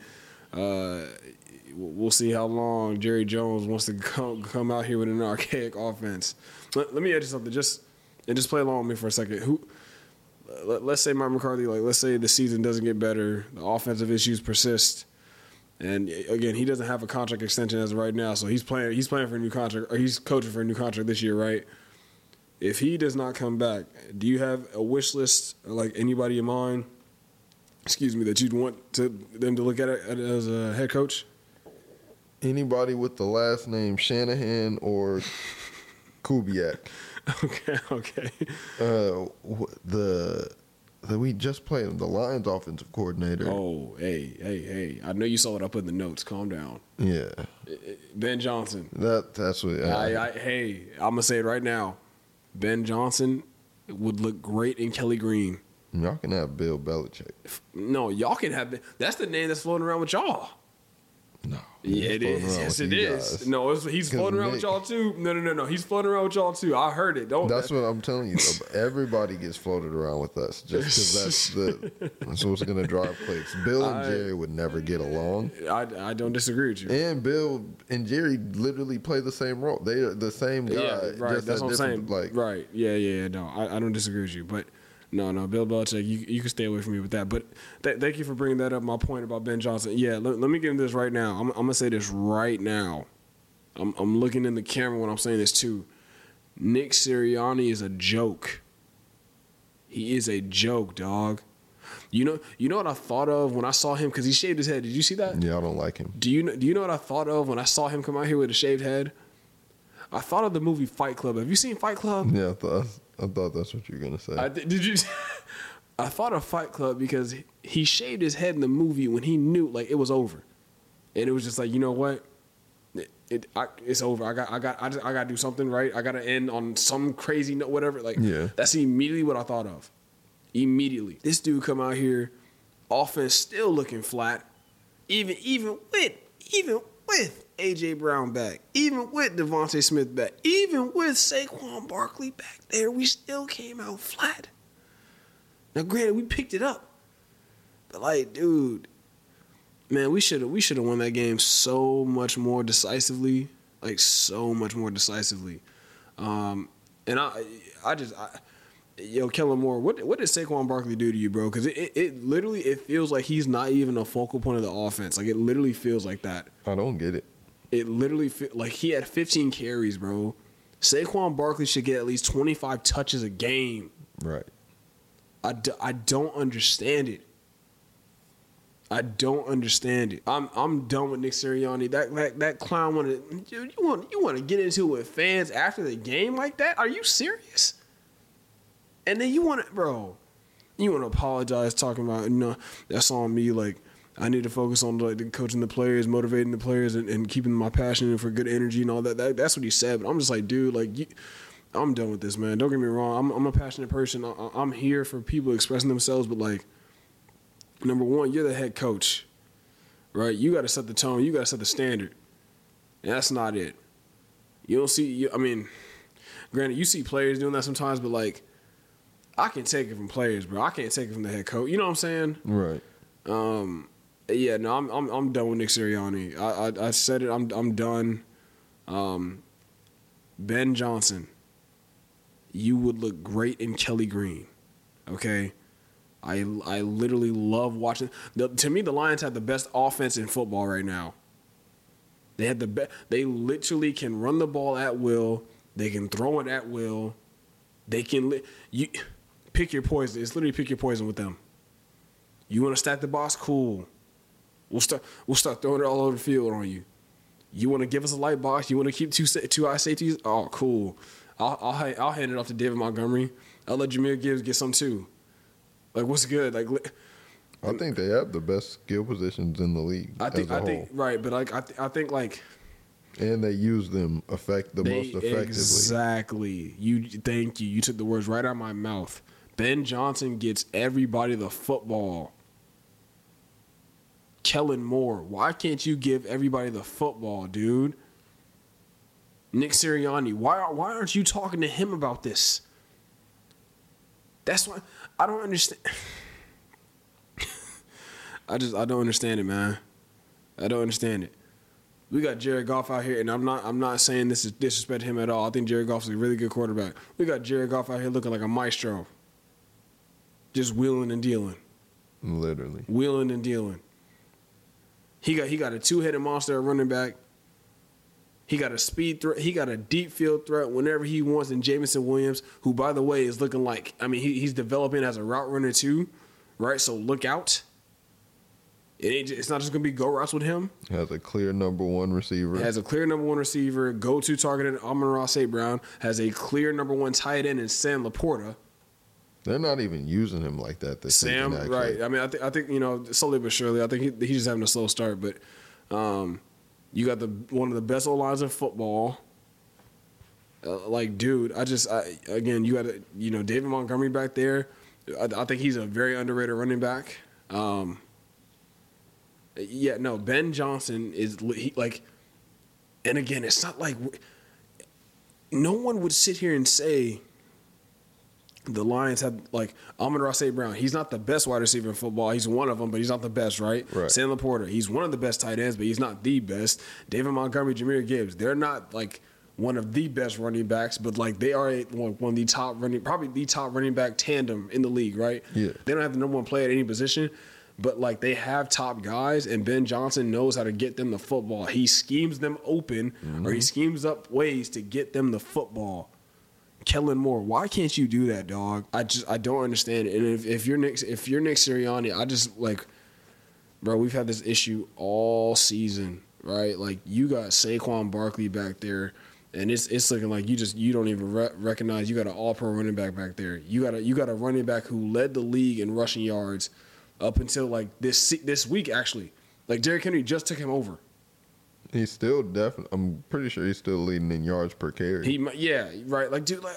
we'll see how long Jerry Jones wants to come out here with an archaic offense. Let me ask you something, just play along with me for a second. Let's say Mike McCarthy, let's say the season doesn't get better, the offensive issues persist, and again, he doesn't have a contract extension as of right now, so he's playing for a new contract, or he's coaching for a new contract this year, right? If he does not come back, do you have a wish list, like anybody in mind, that you'd want them to look at it as a head coach? Anybody with the last name Shanahan or Kubiak. Okay. We just played the Lions offensive coordinator. Oh, hey! I know you saw what I put in the notes. Calm down. Yeah. Ben Johnson. That's what. I'm gonna say it right now. Ben Johnson would look great in Kelly Green. Y'all can have Bill Belichick. No, y'all can have. That's the name that's floating around with y'all. No. Yeah, it is. Yes, it is. Guys. No, he's floating around with y'all too. No. He's floating around with y'all too. I heard it. That's what I'm telling you. Everybody gets floated around with us just because that's what's going to drive clicks. Bill and Jerry would never get along. I don't disagree with you. And Bill and Jerry literally play the same role. They are the same guy. Yeah, right. That's what I'm saying. Right. Yeah. No, I don't disagree with you, but. No, Bill Belichick, you can stay away from me with that. But thank you for bringing that up, my point about Ben Johnson. Yeah, let me give him this right now. I'm going to say this right now. I'm looking in the camera when I'm saying this too. Nick Sirianni is a joke. He is a joke, dog. You know what I thought of when I saw him? Because he shaved his head. Did you see that? Yeah, I don't like him. Do you know what I thought of when I saw him come out here with a shaved head? I thought of the movie Fight Club. Have you seen Fight Club? Yeah, I thought that's what you were going to say. Did you? I thought of Fight Club because he shaved his head in the movie when he knew it was over, and it was just like, you know what, it's over. I got to do something, right. I got to end on some crazy note, whatever. Yeah. That's immediately what I thought of. Immediately, this dude come out here, offense still looking flat, even with A.J. Brown back, even with Devontae Smith back, even with Saquon Barkley back there, we still came out flat. Now, granted, we picked it up, but dude, man, we should have won that game so much more decisively, And Kellen Moore, what did Saquon Barkley do to you, bro? Because it literally feels like he's not even a focal point of the offense. It literally feels like that. I don't get it. It literally feels like he had 15 carries, bro. Saquon Barkley should get at least 25 touches a game. Right. I don't understand it. I don't understand it. I'm done with Nick Sirianni. That clown you want to get into it with fans after the game like that? Are you serious? And then you want to apologize talking about that's on me. Like I need to focus on like the coaching the players, motivating the players, and keeping my passion for good energy and all that. That's what he said. But I'm just like, dude, like I'm done with this, man. Don't get me wrong. I'm a passionate person. I'm here for people expressing themselves, but like. Number one, you're the head coach, right? You got to set the tone. You got to set the standard. And that's not it. You don't see, granted, you see players doing that sometimes, but, like, I can take it from players, bro. I can't take it from the head coach. You know what I'm saying? Right. Yeah, no, I'm done with Nick Sirianni. I said it. I'm done. Ben Johnson, you would look great in Kelly Green, okay? I literally love watching. To me, the Lions have the best offense in football right now. They have They literally can run the ball at will. They can throw it at will. They can you pick your poison. It's literally pick your poison with them. You want to stack the box? Cool. We'll start throwing it all over the field on you. You want to give us a light box? You want to keep two high safeties? Oh, cool. I'll hand it off to David Montgomery. I'll let Jahmyr Gibbs get some too. Like, what's good? Like, I think they have the best skill positions in the league. I think right, but like I think like, and they use them most effectively. Exactly. Thank you. You took the words right out of my mouth. Ben Johnson gets everybody the football. Kellen Moore, why can't you give everybody the football, dude? Nick Sirianni, why aren't you talking to him about this? That's why I don't understand. I don't understand it, man. I don't understand it. We got Jared Goff out here, and I'm not saying this is disrespect to him at all. I think Jared Goff is a really good quarterback. We got Jared Goff out here looking like a maestro, just wheeling and dealing. Literally wheeling and dealing. He got a two-headed monster at running back. He got a speed threat. He got a deep field threat whenever he wants. And Jameson Williams, who, by the way, is looking like, he's developing as a route runner too, right? So look out. It's not just going to be go routes with him. Has a clear number one receiver. Go-to target in Amon-Ra St. Brown. Has a clear number one tight end in Sam Laporta. They're not even using him like that this season, actually. Right. I think slowly but surely. I think he's just having a slow start. But you got one of the best O-lines in football. Dude, again, you got David Montgomery back there. I think he's a very underrated running back. Ben Johnson is and again, it's not like no one would sit here and say the Lions have Amon-Ra St. Brown. He's not the best wide receiver in football. He's one of them, but he's not the best, right? Sam Laporta, he's one of the best tight ends, but he's not the best. David Montgomery, Jahmyr Gibbs, they're not one of the best running backs, but they are one of the probably the top running back tandem in the league, right? Yeah. They don't have the number one player at any position, but they have top guys, and Ben Johnson knows how to get them the football. He schemes them open, or he schemes up ways to get them the football. Kellen Moore, why can't you do that, dog? I don't understand it. And if you're Nick Sirianni, I just bro, we've had this issue all season, right? You got Saquon Barkley back there, and it's looking like you don't even recognize you got an all-pro running back there. You got a running back who led the league in rushing yards up until this week actually. Derrick Henry just took him over. He's still definitely. I'm pretty sure he's still leading in yards per carry. Right. Dude,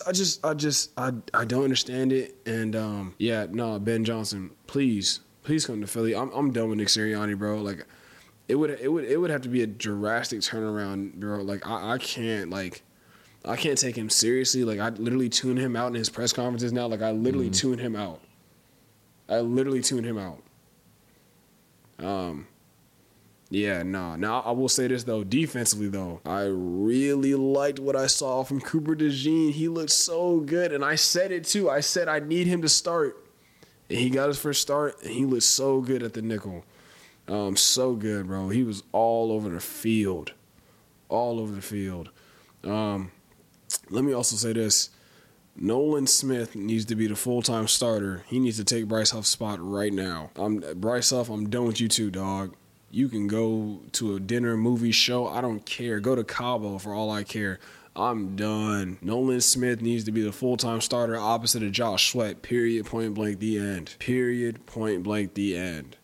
I don't understand it. And Ben Johnson, please come to Philly. I'm done with Nick Sirianni, bro. It would have to be a drastic turnaround, bro. I can't take him seriously. I literally tune him out in his press conferences now. I literally tune him out. Now I will say this though, defensively though, I really liked what I saw from Cooper DeJean. He looked so good, and I said it too. I said I need him to start, and he got his first start, and he looked so good at the nickel. So good, bro. He was all over the field. Let me also say this. Nolan Smith needs to be the full-time starter. He needs to take Bryce Huff's spot right now. Bryce Huff, I'm done with you too, dog. You can go to a dinner, movie, show. I don't care. Go to Cabo for all I care. I'm done. Nolan Smith needs to be the full-time starter opposite of Josh Sweat. Period. Point blank. The end. Period. Point blank. The end.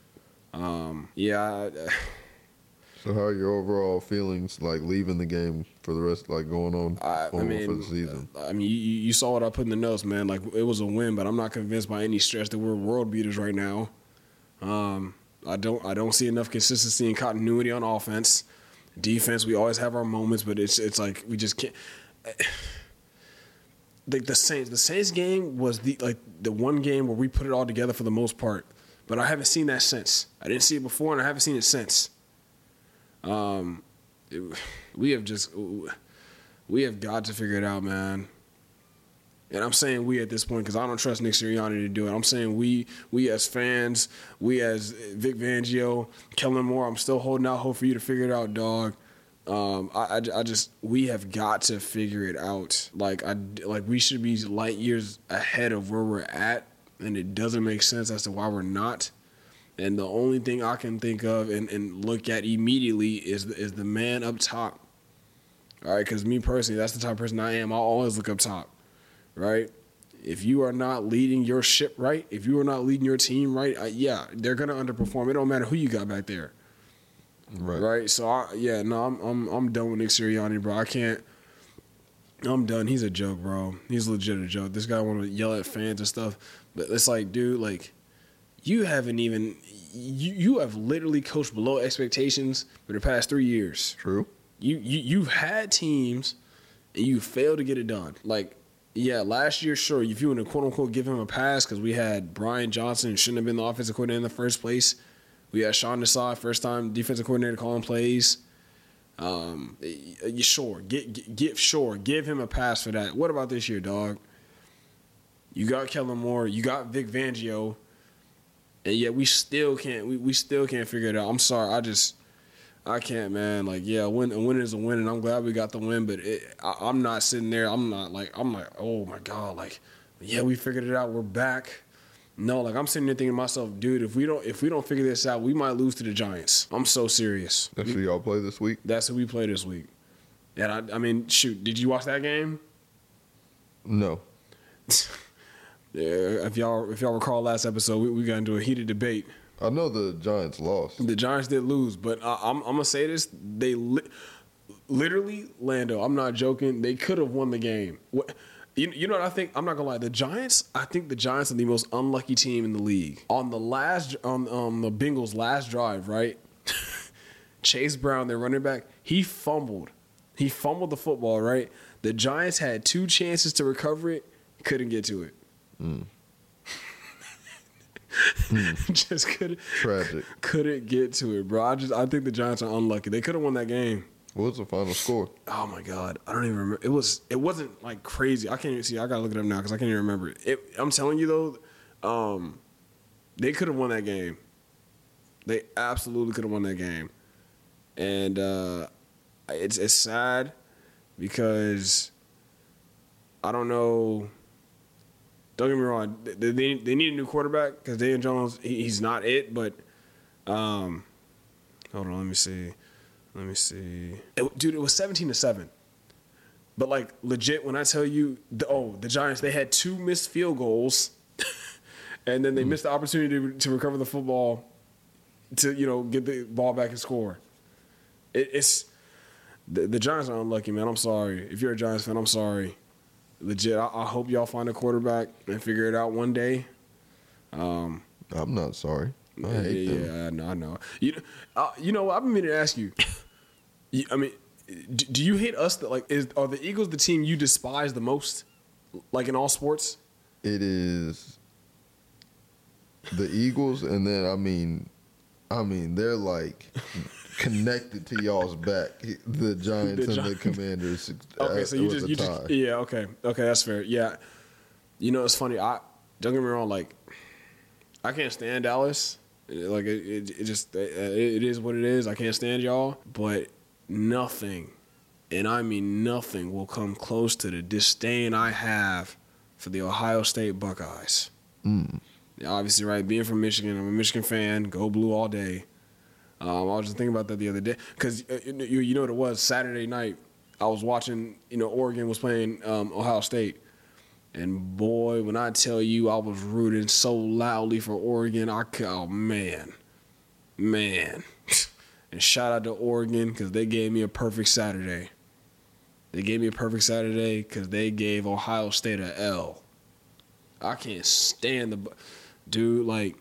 Yeah. So how are your overall feelings like leaving the game for the rest, like going on for the season? I mean, you saw what I put in the notes, man. Like, it was a win, but I'm not convinced by any stretch that we're world beaters right now. I don't see enough consistency and continuity on offense. Defense, we always have our moments, but it's like we just can't. Like the Saints game was the one game where we put it all together for the most part, but I haven't seen that since. I didn't see it before, and I haven't seen it since. We have got to figure it out, man. And I'm saying we at this point because I don't trust Nick Sirianni to do it. I'm saying we as fans, we as Vic Fangio, Kellen Moore, I'm still holding out hope for you to figure it out, dog. We have got to figure it out. Like we should be light years ahead of where we're at, and it doesn't make sense as to why we're not. And the only thing I can think of and look at immediately is the man up top. All right, because me personally, that's the type of person I am. I'll always look up top. Right? If you are not leading your ship right, if you are not leading your team right, they're gonna underperform. It don't matter who you got back there, right? So I'm done with Nick Sirianni, bro. I can't. I'm done. He's a joke, bro. He's legit a joke. This guy want to yell at fans and stuff, but it's like, dude, like you haven't even you have literally coached below expectations for the past 3 years. True. You've had teams and you failed to get it done. Like. Yeah, last year, sure, if you want to quote-unquote give him a pass because we had Brian Johnson, who shouldn't have been the offensive coordinator in the first place. We had Sean Desai, first-time defensive coordinator calling plays. Sure, give him a pass for that. What about this year, dog? You got Kellen Moore, you got Vic Fangio, and yet we still can't figure it out. I'm sorry, I can't, man. Like, yeah, a win is a win, and I'm glad we got the win. But I'm not sitting there. I'm like, oh my god, like, yeah, we figured it out. We're back. No, like I'm sitting there thinking to myself, dude, if we don't figure this out, we might lose to the Giants. I'm so serious. That's who y'all play this week. That's who we play this week. And I mean, shoot, did you watch that game? No. Yeah, if y'all recall last episode, we got into a heated debate. I know the Giants lost. The Giants did lose, but I'm going to say this. They literally, Lando, I'm not joking, they could have won the game. You know what I think? I'm not going to lie. I think the Giants are the most unlucky team in the league. On the Bengals' last drive, right? Chase Brown, their running back, he fumbled. He fumbled the football, right? The Giants had 2 chances to recover it, couldn't get to it. Just couldn't get to it, bro. I think the Giants are unlucky. They could have won that game. What was the final score? Oh my god, I don't even remember. It wasn't like crazy. I can't even see. I gotta look it up now because I can't even remember it. I'm telling you though, they could have won that game. They absolutely could have won that game, and it's sad because I don't know. Don't get me wrong. They need a new quarterback because Daniel Jones, he's not it. But hold on, let me see. Dude, it was 17-7. But like legit, when I tell you, the Giants, they had 2 missed field goals, and then they missed the opportunity to recover the football, to get the ball back and score. It's the Giants are unlucky, man. I'm sorry. If you're a Giants fan, I'm sorry. Legit, I hope y'all find a quarterback and figure it out one day. I'm not sorry. I hate them. Yeah, I know. You know what? I've been meaning to ask you. I mean, do you hate us? Are the Eagles the team you despise the most, like in all sports? It is the Eagles, and then I mean, they're like connected to y'all's back. The Giants and the Commanders. Okay, so you just yeah. Okay, that's fair. Yeah, it's funny. Don't get me wrong. Like, I can't stand Dallas. Like it is what it is. I can't stand y'all, but nothing And I mean, nothing will come close to the disdain I have for the Ohio State Buckeyes. Yeah, obviously, right, being from Michigan, I'm a Michigan fan. Go Blue all day. I was just thinking about that the other day. Because you know what it was? Saturday night, I was watching, Oregon was playing Ohio State. And boy, when I tell you I was rooting so loudly for Oregon, oh, man. And shout out to Oregon because they gave me a perfect Saturday. They gave me a perfect Saturday because they gave Ohio State a L. I can't stand dude. Like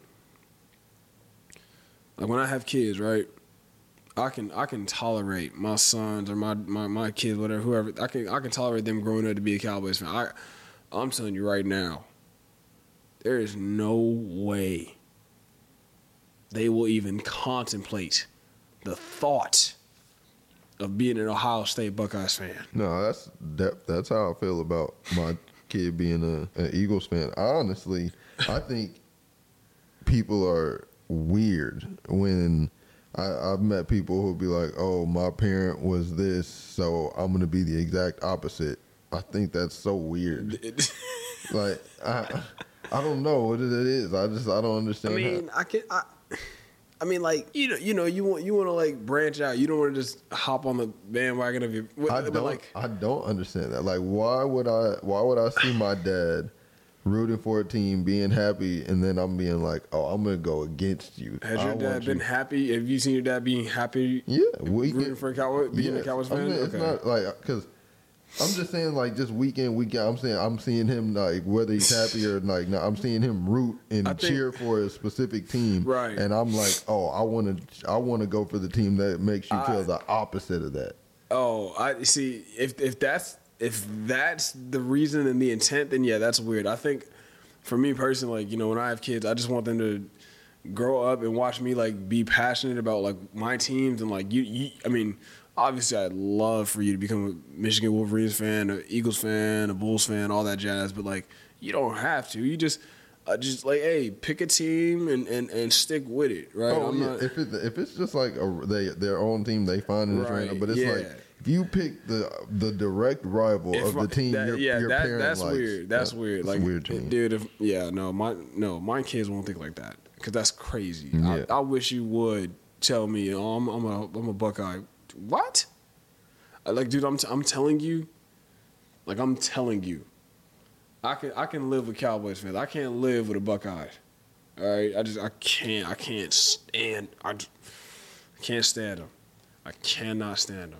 when I have kids, right? I can tolerate my sons or my kids, whatever, whoever. I can tolerate them growing up to be a Cowboys fan. I'm telling you right now, there is no way they will even contemplate the thought of being an Ohio State Buckeyes fan. No, that's how I feel about my kid being an Eagles fan. I think people are weird when I've met people who'll be like, "Oh, my parent was this, so I'm gonna be the exact opposite." I think that's so weird. Like I don't know what it is. I don't understand. I mean, like you want to like branch out. You don't want to just hop on the bandwagon of your. I don't understand that. Like, why would I see my dad rooting for a team, being happy, and then I'm being like, oh, I'm gonna go against you. Has your dad been happy? Have you seen your dad being happy? Yeah, rooting for a Cowboys, being a Cowboys fan. I mean, it's not like because. I'm just saying, like, just week in, week out. I'm seeing him, like, whether he's happy or like, no, I'm seeing him root and cheer for a specific team, right? And I'm like, oh, I want to go for the team that makes you feel the opposite of that. Oh, I see. If that's the reason and the intent, then yeah, that's weird. I think for me personally, like, when I have kids, I just want them to grow up and watch me like be passionate about like my teams and like I mean. Obviously, I'd love for you to become a Michigan Wolverines fan, an Eagles fan, a Bulls fan, all that jazz. But, like, you don't have to. You just like, hey, pick a team and stick with it, right? Oh, yeah. If it's just like their own team they find in this random, but it's like if you pick the direct rival of the team your parent that's likes. Weird. That's weird. Like, weird to me. Dude, my kids won't think like that because that's crazy. Yeah. I wish you would tell me, oh, I'm a Buckeye. What? Like, dude, I'm telling you. Like, I'm telling you. I can live with Cowboys fans. I can't live with a Buckeye. All right? I can't stand. I can't stand them. I cannot stand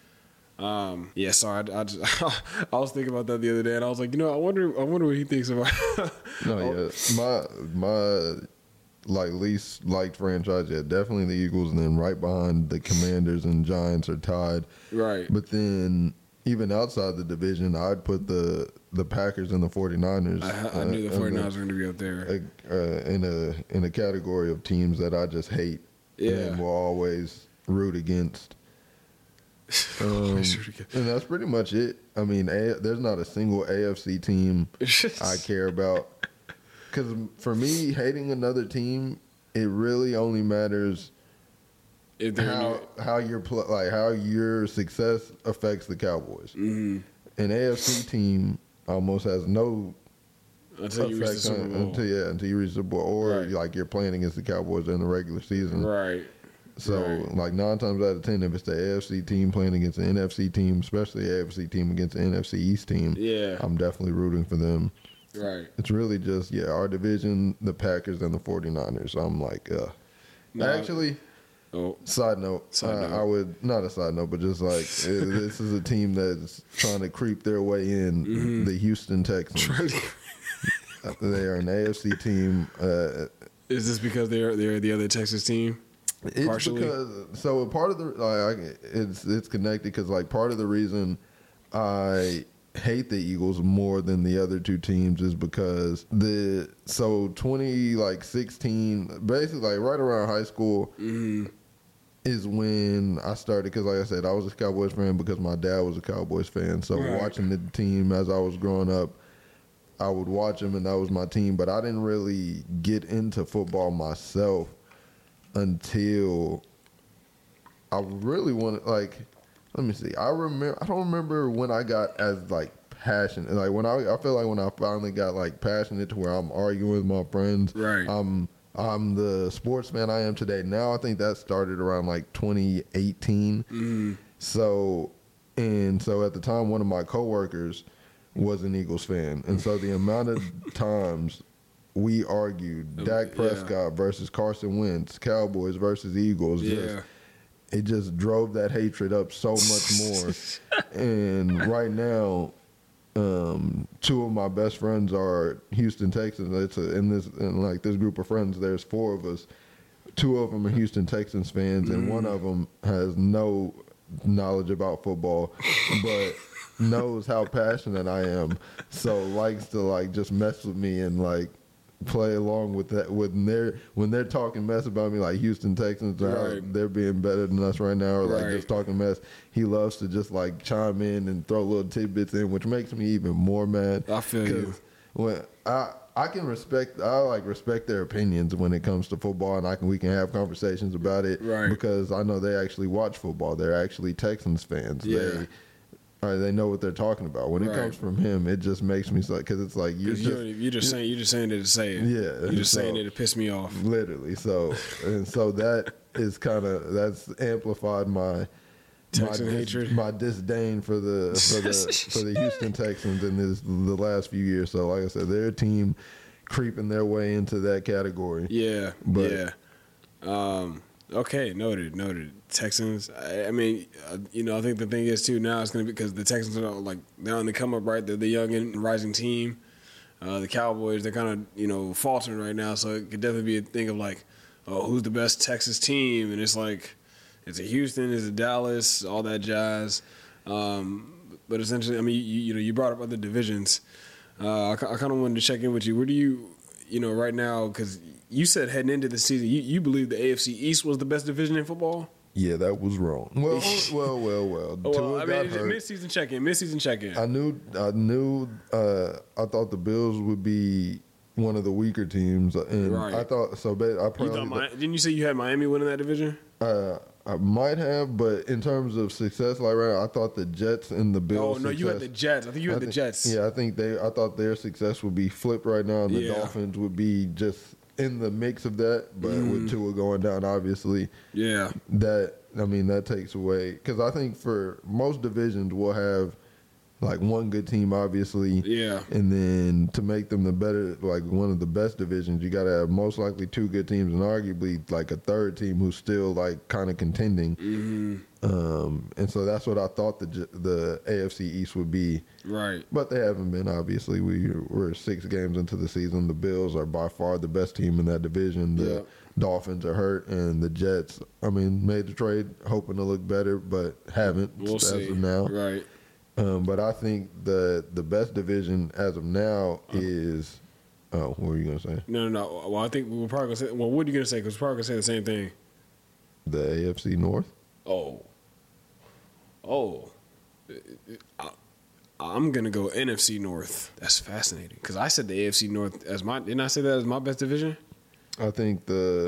them. Yeah, sorry. I was thinking about that the other day, and I was like, I wonder what he thinks about. No, yeah, my like least liked franchise, definitely the Eagles, and then right behind the Commanders and Giants are tied. Right. But then even outside the division, I'd put the Packers and the 49ers. I knew the 49ers were going to be up there. In a category of teams that I just hate and will always root against. And that's pretty much it. I mean, there's not a single AFC team I care about. Because for me, hating another team, it really only matters how your success affects the Cowboys. Mm-hmm. An AFC team almost has no effect until you reach the Super Bowl, or like you're playing against the Cowboys in the regular season. Right. So like 9 times out of 10, if it's the AFC team playing against the NFC team, especially the AFC team against the NFC East team, I'm definitely rooting for them. Right. It's really just, our division, the Packers, and the 49ers. I'm like, Actually, side note, I would, not a side note, but just like, this is a team that's trying to creep their way in, the Houston Texans. They are an AFC team. Is this because they're the other Texas team? It's partially? Because, part of the, it's connected because, like, part of the reason I hate the Eagles more than the other two teams is because 2016, basically like right around high school, is when I started, because like I said, I was a Cowboys fan because my dad was a Cowboys fan. So watching the team as I was growing up, I would watch them and that was my team. But I didn't really get into football myself until I really wanted, like, let me see. I don't remember when I got as like passionate. Like when I feel like when I finally got like passionate to where I'm arguing with my friends. Right. I'm the sportsman I am today. Now I think that started around like 2018. Mm. So at the time, one of my coworkers was an Eagles fan, and so the amount of times we argued Dak Prescott versus Carson Wentz, Cowboys versus Eagles, it just drove that hatred up so much more. And right now, two of my best friends are Houston Texans. In this group of friends, there's four of us. Two of them are Houston Texans fans, and one of them has no knowledge about football, but knows how passionate I am. So likes to like just mess with me and like play along with that when they're talking mess about me, like Houston Texans, they're being better than us right now, or like just talking mess. He loves to just like chime in and throw little tidbits in, which makes me even more mad. I feel you. When I respect their opinions when it comes to football, and we can have conversations about it, because I know they actually watch football. They're actually Texans fans. Yeah. They know what they're talking about. When it comes from him, it just makes me because it's like you're just saying it to say it. Yeah, you're just saying it to piss me off. Literally. So that is that's amplified my hatred, my disdain for the Houston Texans in the last few years. So like I said, they're a team creeping their way into that category. Yeah, okay, noted. Texans. I mean, I think the thing is too now it's going to be because the Texans are like they're on the come up, right? They're the young and rising team. The Cowboys, they're kind of faltering right now, so it could definitely be a thing of like, oh, who's the best Texas team? And it's like, is it Houston? Is it Dallas? All that jazz. But essentially, I mean, you brought up other divisions. I kind of wanted to check in with you. Where do you right now? Because you said heading into the season, you believe the AFC East was the best division in football. Yeah, that was wrong. Well. I mean, mid-season check-in. I knew. I thought the Bills would be one of the weaker teams, and I thought so. Didn't you say you had Miami winning that division? I might have, but in terms of success, like I thought the Jets and the Bills. Oh no, you had the Jets. I think you had the Jets. Yeah, I thought their success would be flipped right now, and the Dolphins would be just in the mix of that, but with Tua going down, obviously, that takes away, because I think for most divisions we'll have like one good team, obviously, and then to make them the better, like one of the best divisions, you got to have most likely two good teams and arguably like a third team who's still like kind of contending. And so that's what I thought the AFC East would be. Right. But they haven't been, obviously. We're 6 games into the season. The Bills are by far the best team in that division. The Dolphins are hurt, and the Jets, made the trade hoping to look better, but haven't as of now. Right. But I think the best division as of now is what were you going to say? No. Well, I think we're probably going to say, well, what are you going to say? Because we're probably going to say the same thing. The AFC North? I'm going to go NFC North. That's fascinating. Because I said the AFC North as didn't I say that as my best division? I think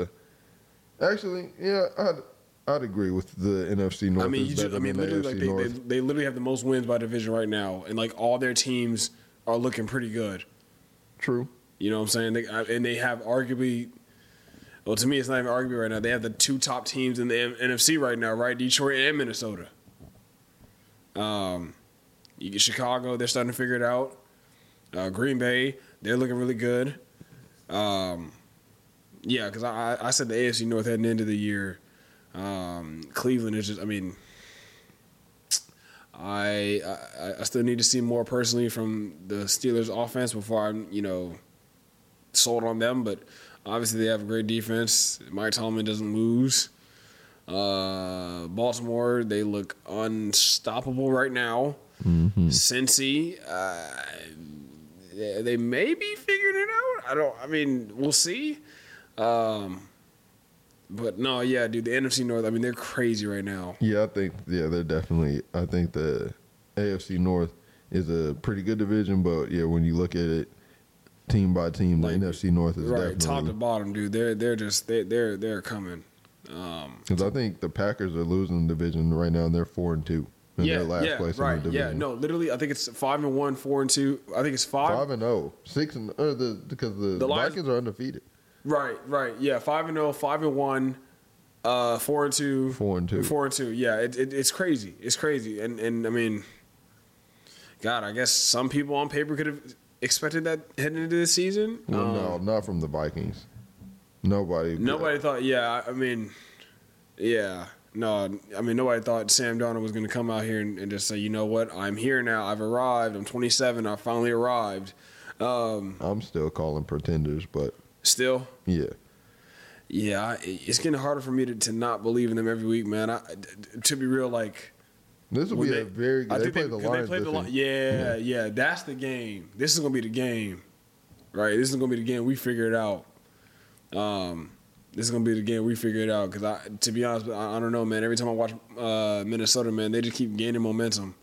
I'd agree with the NFC North. Literally, they literally have the most wins by division right now, and like all their teams are looking pretty good. True. You know what I'm saying? They have arguably, well, to me, it's not even arguably right now. They have the 2 top teams in the NFC right now, right? Detroit and Minnesota. You get Chicago, they're starting to figure it out. Green Bay, they're looking really good. Because I said the AFC North heading into the year. Cleveland is just, I still need to see more personally from the Steelers offense before I'm, sold on them, but obviously they have a great defense. Mike Tomlin doesn't lose. Baltimore, they look unstoppable right now. Cincy, they may be figuring it out. We'll see. But no, dude, the NFC North, they're crazy right now. Yeah, they're definitely, I think the AFC North is a pretty good division, but when you look at it team by team, the NFC North is definitely top to bottom, dude. They're coming. Because I think the Packers are losing the division right now, and they're 4-2 in their last place in the division. Yeah, no, literally, I think it's 5-1, 4-2. I think it's 5-0, 6 because the Vikings are undefeated. Right, yeah, 5-0, 5-1, 4-2, 4-2. Yeah, it's crazy. It's crazy, and I mean, God, I guess some people on paper could have expected that heading into the season. Well, no, not from the Vikings. Nobody thought. Yeah, I mean, yeah. No, I mean, nobody thought Sam Darnold was going to come out here and just say, you know what, I'm here now. I've arrived. I'm 27. I finally arrived. I'm still calling pretenders, but still, yeah, it's getting harder for me to not believe in them every week, man. To be real, like this will be a very good. They play the Lions. Yeah, that's the game. This is going to be the game, right? This is going to be the game. We figure it out. This is gonna be the game we figure it out. Because to be honest, I don't know, man. Every time I watch Minnesota, man, they just keep gaining momentum.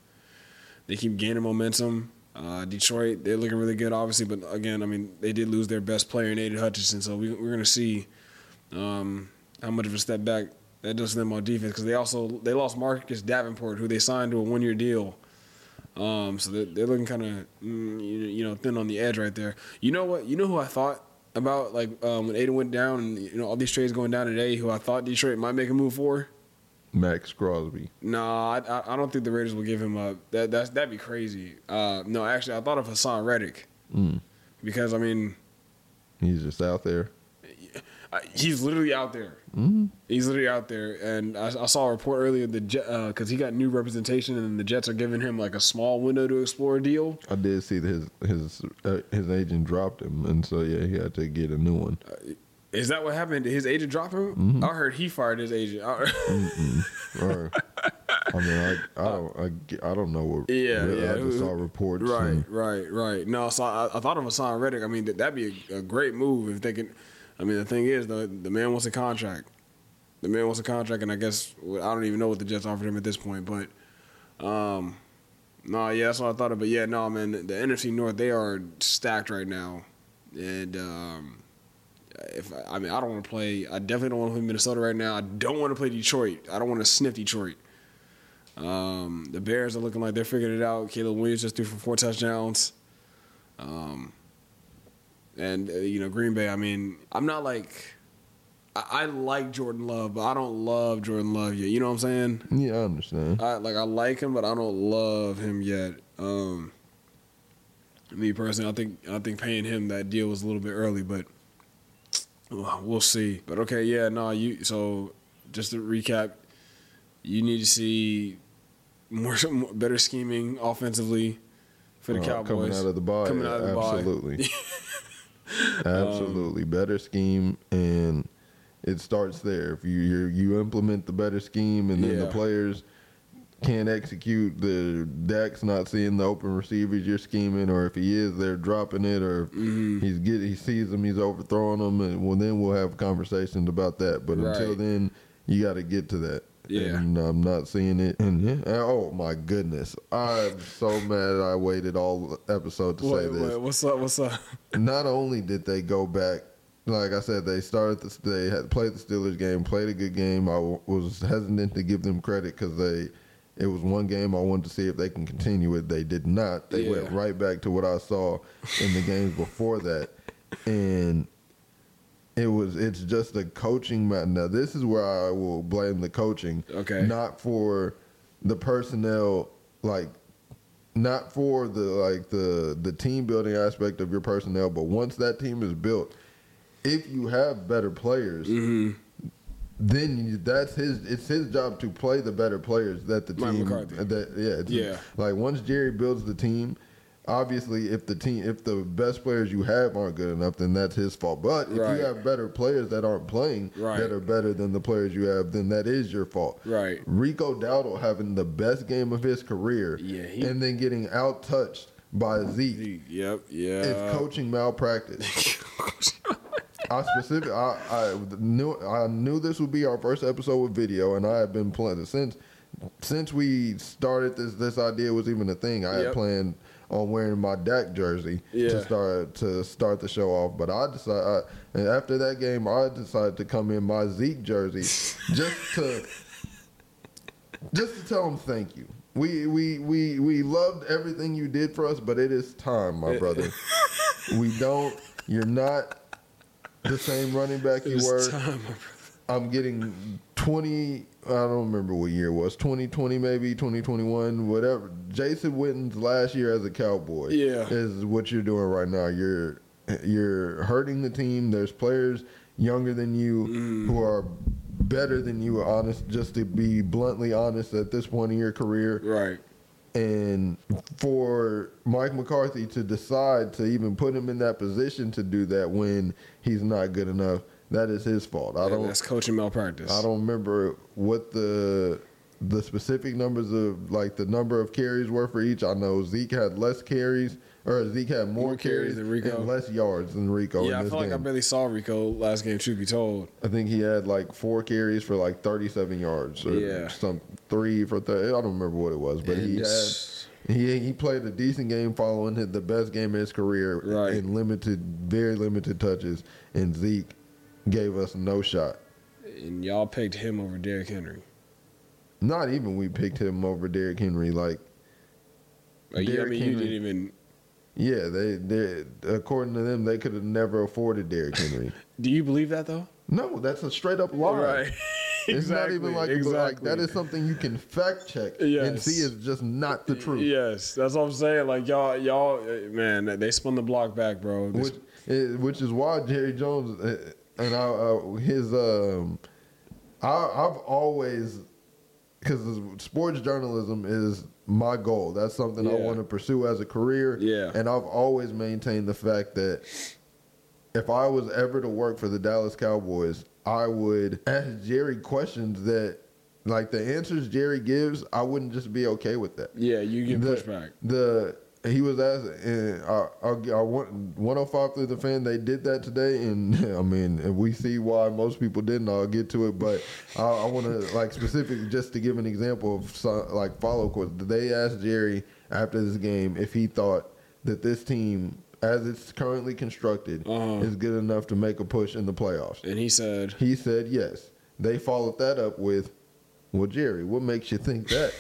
Detroit, they're looking really good, obviously, but again, I mean, they did lose their best player in Aiden Hutchinson, so we're gonna see how much of a step back that does for them on defense. Because they lost Marcus Davenport, who they signed to a 1-year deal. So they're looking kind of thin on the edge right there. You know what? You know who I thought about, like, when Aiden went down and all these trades going down today, who I thought Detroit might make a move for? Max Crosby. No, I don't think the Raiders will give him up. That'd be crazy. No, actually, I thought of Hassan Reddick because I mean, he's just out there. He's literally out there. Mm-hmm. He's literally out there, and I saw a report earlier because he got new representation, and the Jets are giving him like a small window to explore deal. I did see that his agent dropped him, and so yeah, he had to get a new one. Is that what happened? Did his agent drop him? Mm-hmm. I heard he fired his agent. I mean, I don't know what. Yeah. I just saw reports. Right. No, so I thought of Hassan Reddick. I mean, that'd be a great move if they can. I mean, the thing is, the man wants a contract. And I guess I don't even know what the Jets offered him at this point. But, that's what I thought of. But, yeah, no, man, the NFC North, they are stacked right now. And I don't want to play. I definitely don't want to play Minnesota right now. I don't want to play Detroit. I don't want to sniff Detroit. The Bears are looking like they're figuring it out. Caleb Williams just threw for 4 touchdowns. And, Green Bay, I mean, I'm not like – I like Jordan Love, but I don't love Jordan Love yet. You know what I'm saying? Yeah, I understand. I like him, but I don't love him yet. Me personally, I think paying him that deal was a little bit early, but we'll see. But, okay, yeah, no, so just to recap, you need to see better scheming offensively for the Cowboys. Coming out of the bye. Absolutely. Absolutely. Better scheme, and it starts there. If you implement the better scheme and then the players can't execute, the Dak's not seeing the open receivers you're scheming, or if he is, they're dropping it, or he sees them, he's overthrowing them, and then we'll have conversations about that. But until then, you got to get to that. Yeah. And I'm not seeing it. And oh my goodness, I'm so mad I waited all episode to say this. What's up? Not only did they go back, like I said, they had played the Steelers game, played a good game. I was hesitant to give them credit because it was one game I wanted to see if they can continue it. They did not. They went right back to what I saw in the games before that, and it's just a coaching matter. Now, this is where I will blame the coaching. Okay. Not for the personnel, not for the team building aspect of your personnel, but once that team is built, if you have better players, then it's his job to play the better players that the Mike team. McCarthy. Like once Jerry builds the team, obviously, if the best players you have aren't good enough, then that's his fault. But if you have better players that aren't playing that are better than the players you have, then that is your fault. Right. Rico Dowdle having the best game of his career, and then getting out-touched by Zeke. Yep. Yeah. It's coaching malpractice. I knew this would be our first episode with video, and I have been planning since since we started this idea was even a thing. I had planned on wearing my Dak jersey to start the show off, but I decided, and after that game, I decided to come in my Zeke jersey just to tell him thank you. We loved everything you did for us, but it is time, my brother. You're not the same running back you were. Time, my brother. I'm getting 20, I don't remember what year it was, 2020 maybe, 2021, whatever. Jason Witten's last year as a Cowboy is what you're doing right now. You're hurting the team. There's players younger than you who are better than you, honest, just to be bluntly honest at this point in your career. Right. And for Mike McCarthy to decide to even put him in that position to do that when he's not good enough, that is his fault. That's coaching malpractice. I don't remember what the specific numbers of, like, the number of carries were for each. I know Zeke had less carries, or Zeke had more carries than Rico, and less yards than Rico. Yeah, I feel like I barely saw Rico last game, truth be told. I think he had like 4 carries for like 37 yards, or some 3 for 30. I don't remember what it was, but he played a decent game following the best game of his career in very limited touches, and Zeke gave us no shot. And y'all picked him over Derrick Henry. Not even we picked him over Derrick Henry. Like, you didn't even. Yeah, they according to them, they could have never afforded Derrick Henry. Do you believe that though? No, that's a straight up lie. Right. It's not even like that is something you can fact check and see is just not the truth. Yes, that's what I'm saying. Like y'all, man, they spun the block back, bro. Which is why Jerry Jones and I've always, because sports journalism is my goal. That's something I want to pursue as a career. Yeah. And I've always maintained the fact that if I was ever to work for the Dallas Cowboys, I would ask Jerry questions that, like, the answers Jerry gives, I wouldn't just be okay with that. Yeah, you get pushback. He was asked, and I want 105 through the fan. They did that today, and I mean, we see why most people didn't. I'll get to it, but I want to, like, specifically just to give an example of some, like, follow questions. They asked Jerry after this game if he thought that this team, as it's currently constructed, is good enough to make a push in the playoffs, and he said yes. They followed that up with, "Well, Jerry, what makes you think that?"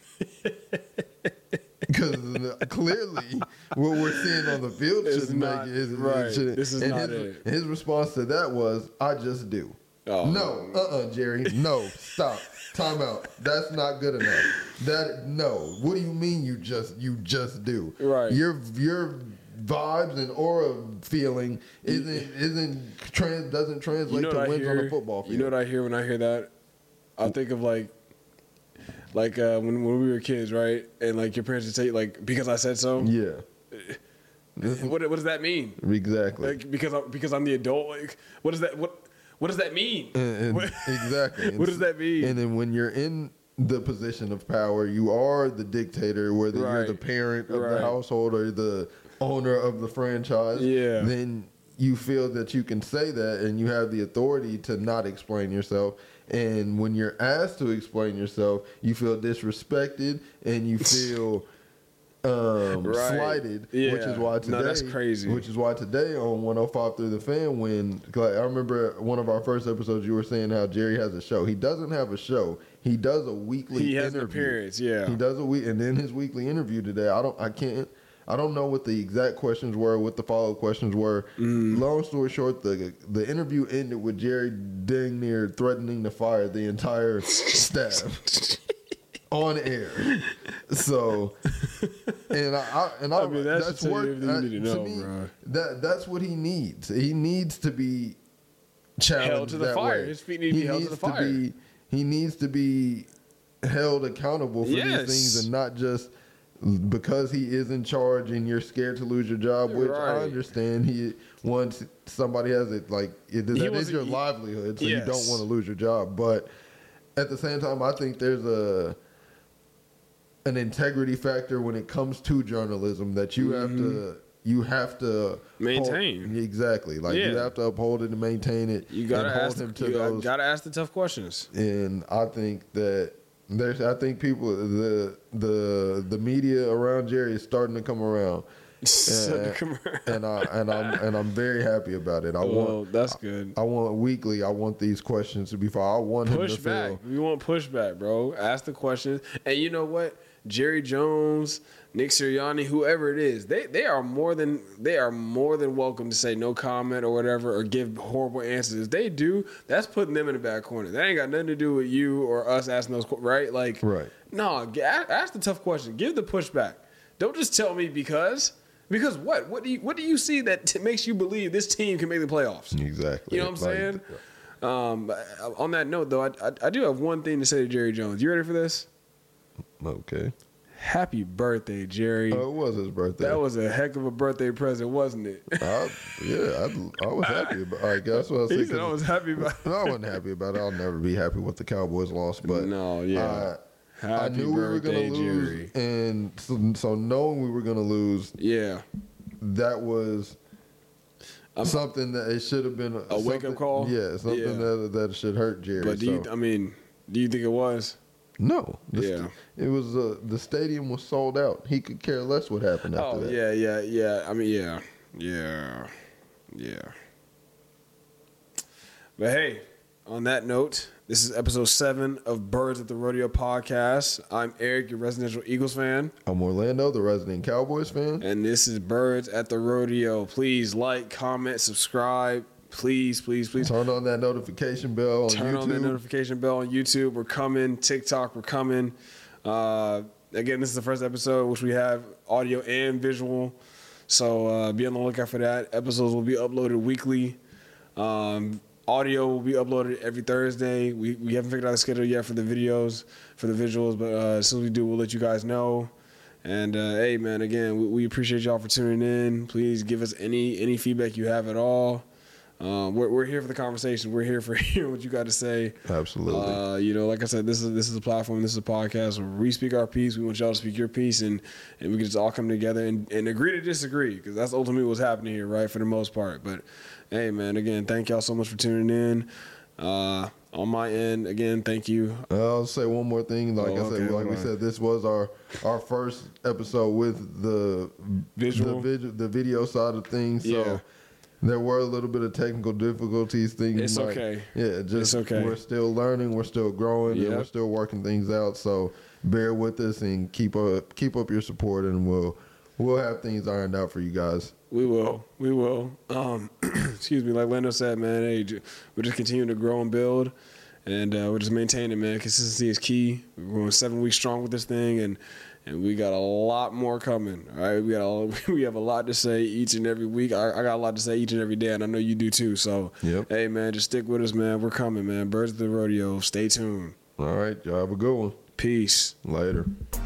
Because clearly, what we're seeing on the field is not right. This is not it. His response to that was, "I just do." Oh, no, Jerry, no, stop, time out. That's not good enough. No. What do you mean you just do? Right. Your vibes and aura feeling doesn't translate to wins on the football field. You know what I hear when I hear that? I think of like when we were kids, right? And like your parents would say, like, because I said so. Yeah. What does that mean? Exactly. Like, because I'm the adult. Like, what does that mean? Exactly. What does that mean? And then when you're in the position of power, you are the dictator, whether you're the parent of the household or the owner of the franchise. Yeah. Then you feel that you can say that, and you have the authority to not explain yourself. And when you're asked to explain yourself, you feel disrespected and you feel slighted. Yeah. Which is why today, that's crazy. Which is why today on 105 Through the Fan, when, like, I remember one of our first episodes, you were saying how Jerry has a show. He doesn't have a show. He does a weekly interview. He has an appearance. Yeah. He does and in his weekly interview today, I don't know what the exact questions were, what the follow-up questions were. Long story short, the interview ended with Jerry dang near threatening to fire the entire staff on air. So, I mean, that's work. To me, that's what he needs. He needs to be challenged, held to the fire. Way. His feet need to be held to the fire. He needs to be held accountable for these things, and not just because he is in charge and you're scared to lose your job, which I understand. He wants somebody has it, like, that is your livelihood, so you don't want to lose your job. But at the same time, I think there's an integrity factor when it comes to journalism that you have to maintain. Exactly. Like, you have to uphold it and maintain it. You gotta ask the tough questions. And I think that I think people, the media around Jerry is starting to come around. And I'm very happy about it. That's good. I want weekly. I want these questions to be far. I want him to feel. We want pushback, bro. Ask the questions. And you know what? Jerry Jones, Nick Sirianni, whoever it is, they are more than welcome to say no comment or whatever or give horrible answers. If they do, that's putting them in a bad corner. That ain't got nothing to do with you or us asking those, right? Like, right. No, ask the tough question. Give the pushback. Don't just tell me because what? What do you see that makes you believe this team can make the playoffs? Exactly. You know what I'm saying? On that note, though, I do have one thing to say to Jerry Jones. You ready for this? Okay. Happy birthday, Jerry. Oh, it was his birthday. That was a heck of a birthday present, wasn't it? I was happy about it. I guess what I said. He said I was happy about it. No, I wasn't happy about it. I'll never be happy with the Cowboys loss. But no, yeah. I knew we were going to lose. Jerry. And so knowing we were going to lose, yeah, that was something that it should have been a wake-up call? Yeah, something that should hurt Jerry. But do you think it was? No. Yeah. It was the stadium was sold out. He could care less what happened after that. Yeah. I mean, yeah. But hey, on that note, this is episode 7 of Birds at the Rodeo podcast. I'm Eric, your residential Eagles fan. I'm Orlando, the resident Cowboys fan. And this is Birds at the Rodeo. Please like, comment, subscribe. Please. Turn on that notification bell on YouTube. Turn on that notification bell on YouTube. We're coming. TikTok, we're coming. Again, this is the first episode, which we have audio and visual. So be on the lookout for that. Episodes will be uploaded weekly. Audio will be uploaded every Thursday. We haven't figured out the schedule yet for the videos, for the visuals, but as soon as we do, we'll let you guys know. And hey, man, again, we appreciate y'all for tuning in. Please give us any feedback you have at all. We're here for the conversation. We're here for hearing what you got to say. Absolutely. Like I said, this is a platform. This is a podcast where we speak our piece. We want y'all to speak your piece, and we can just all come together and agree to disagree, because that's ultimately what's happening here, right? For the most part. But hey, man, again, thank y'all so much for tuning in. On my end, again, thank you. I'll say one more thing. We said, this was our first episode with the visual, the video side of things. So. Yeah. There were a little bit of technical difficulties. It's okay. Yeah, it's okay. We're still learning. We're still growing. Yep. And we're still working things out. So bear with us and keep up your support, and we'll have things ironed out for you guys. We will. Excuse me. Like Lando said, man, hey, we're just continuing to grow and build, and we're just maintaining, man. Consistency is key. We're going 7 weeks strong with this thing, and we got a lot more coming. All right, we have a lot to say each and every week. I got a lot to say each and every day, and I know you do too. So, Hey, man, just stick with us, man. We're coming, man. Birds of the Rodeo. Stay tuned. All right, y'all have a good one. Peace. Later.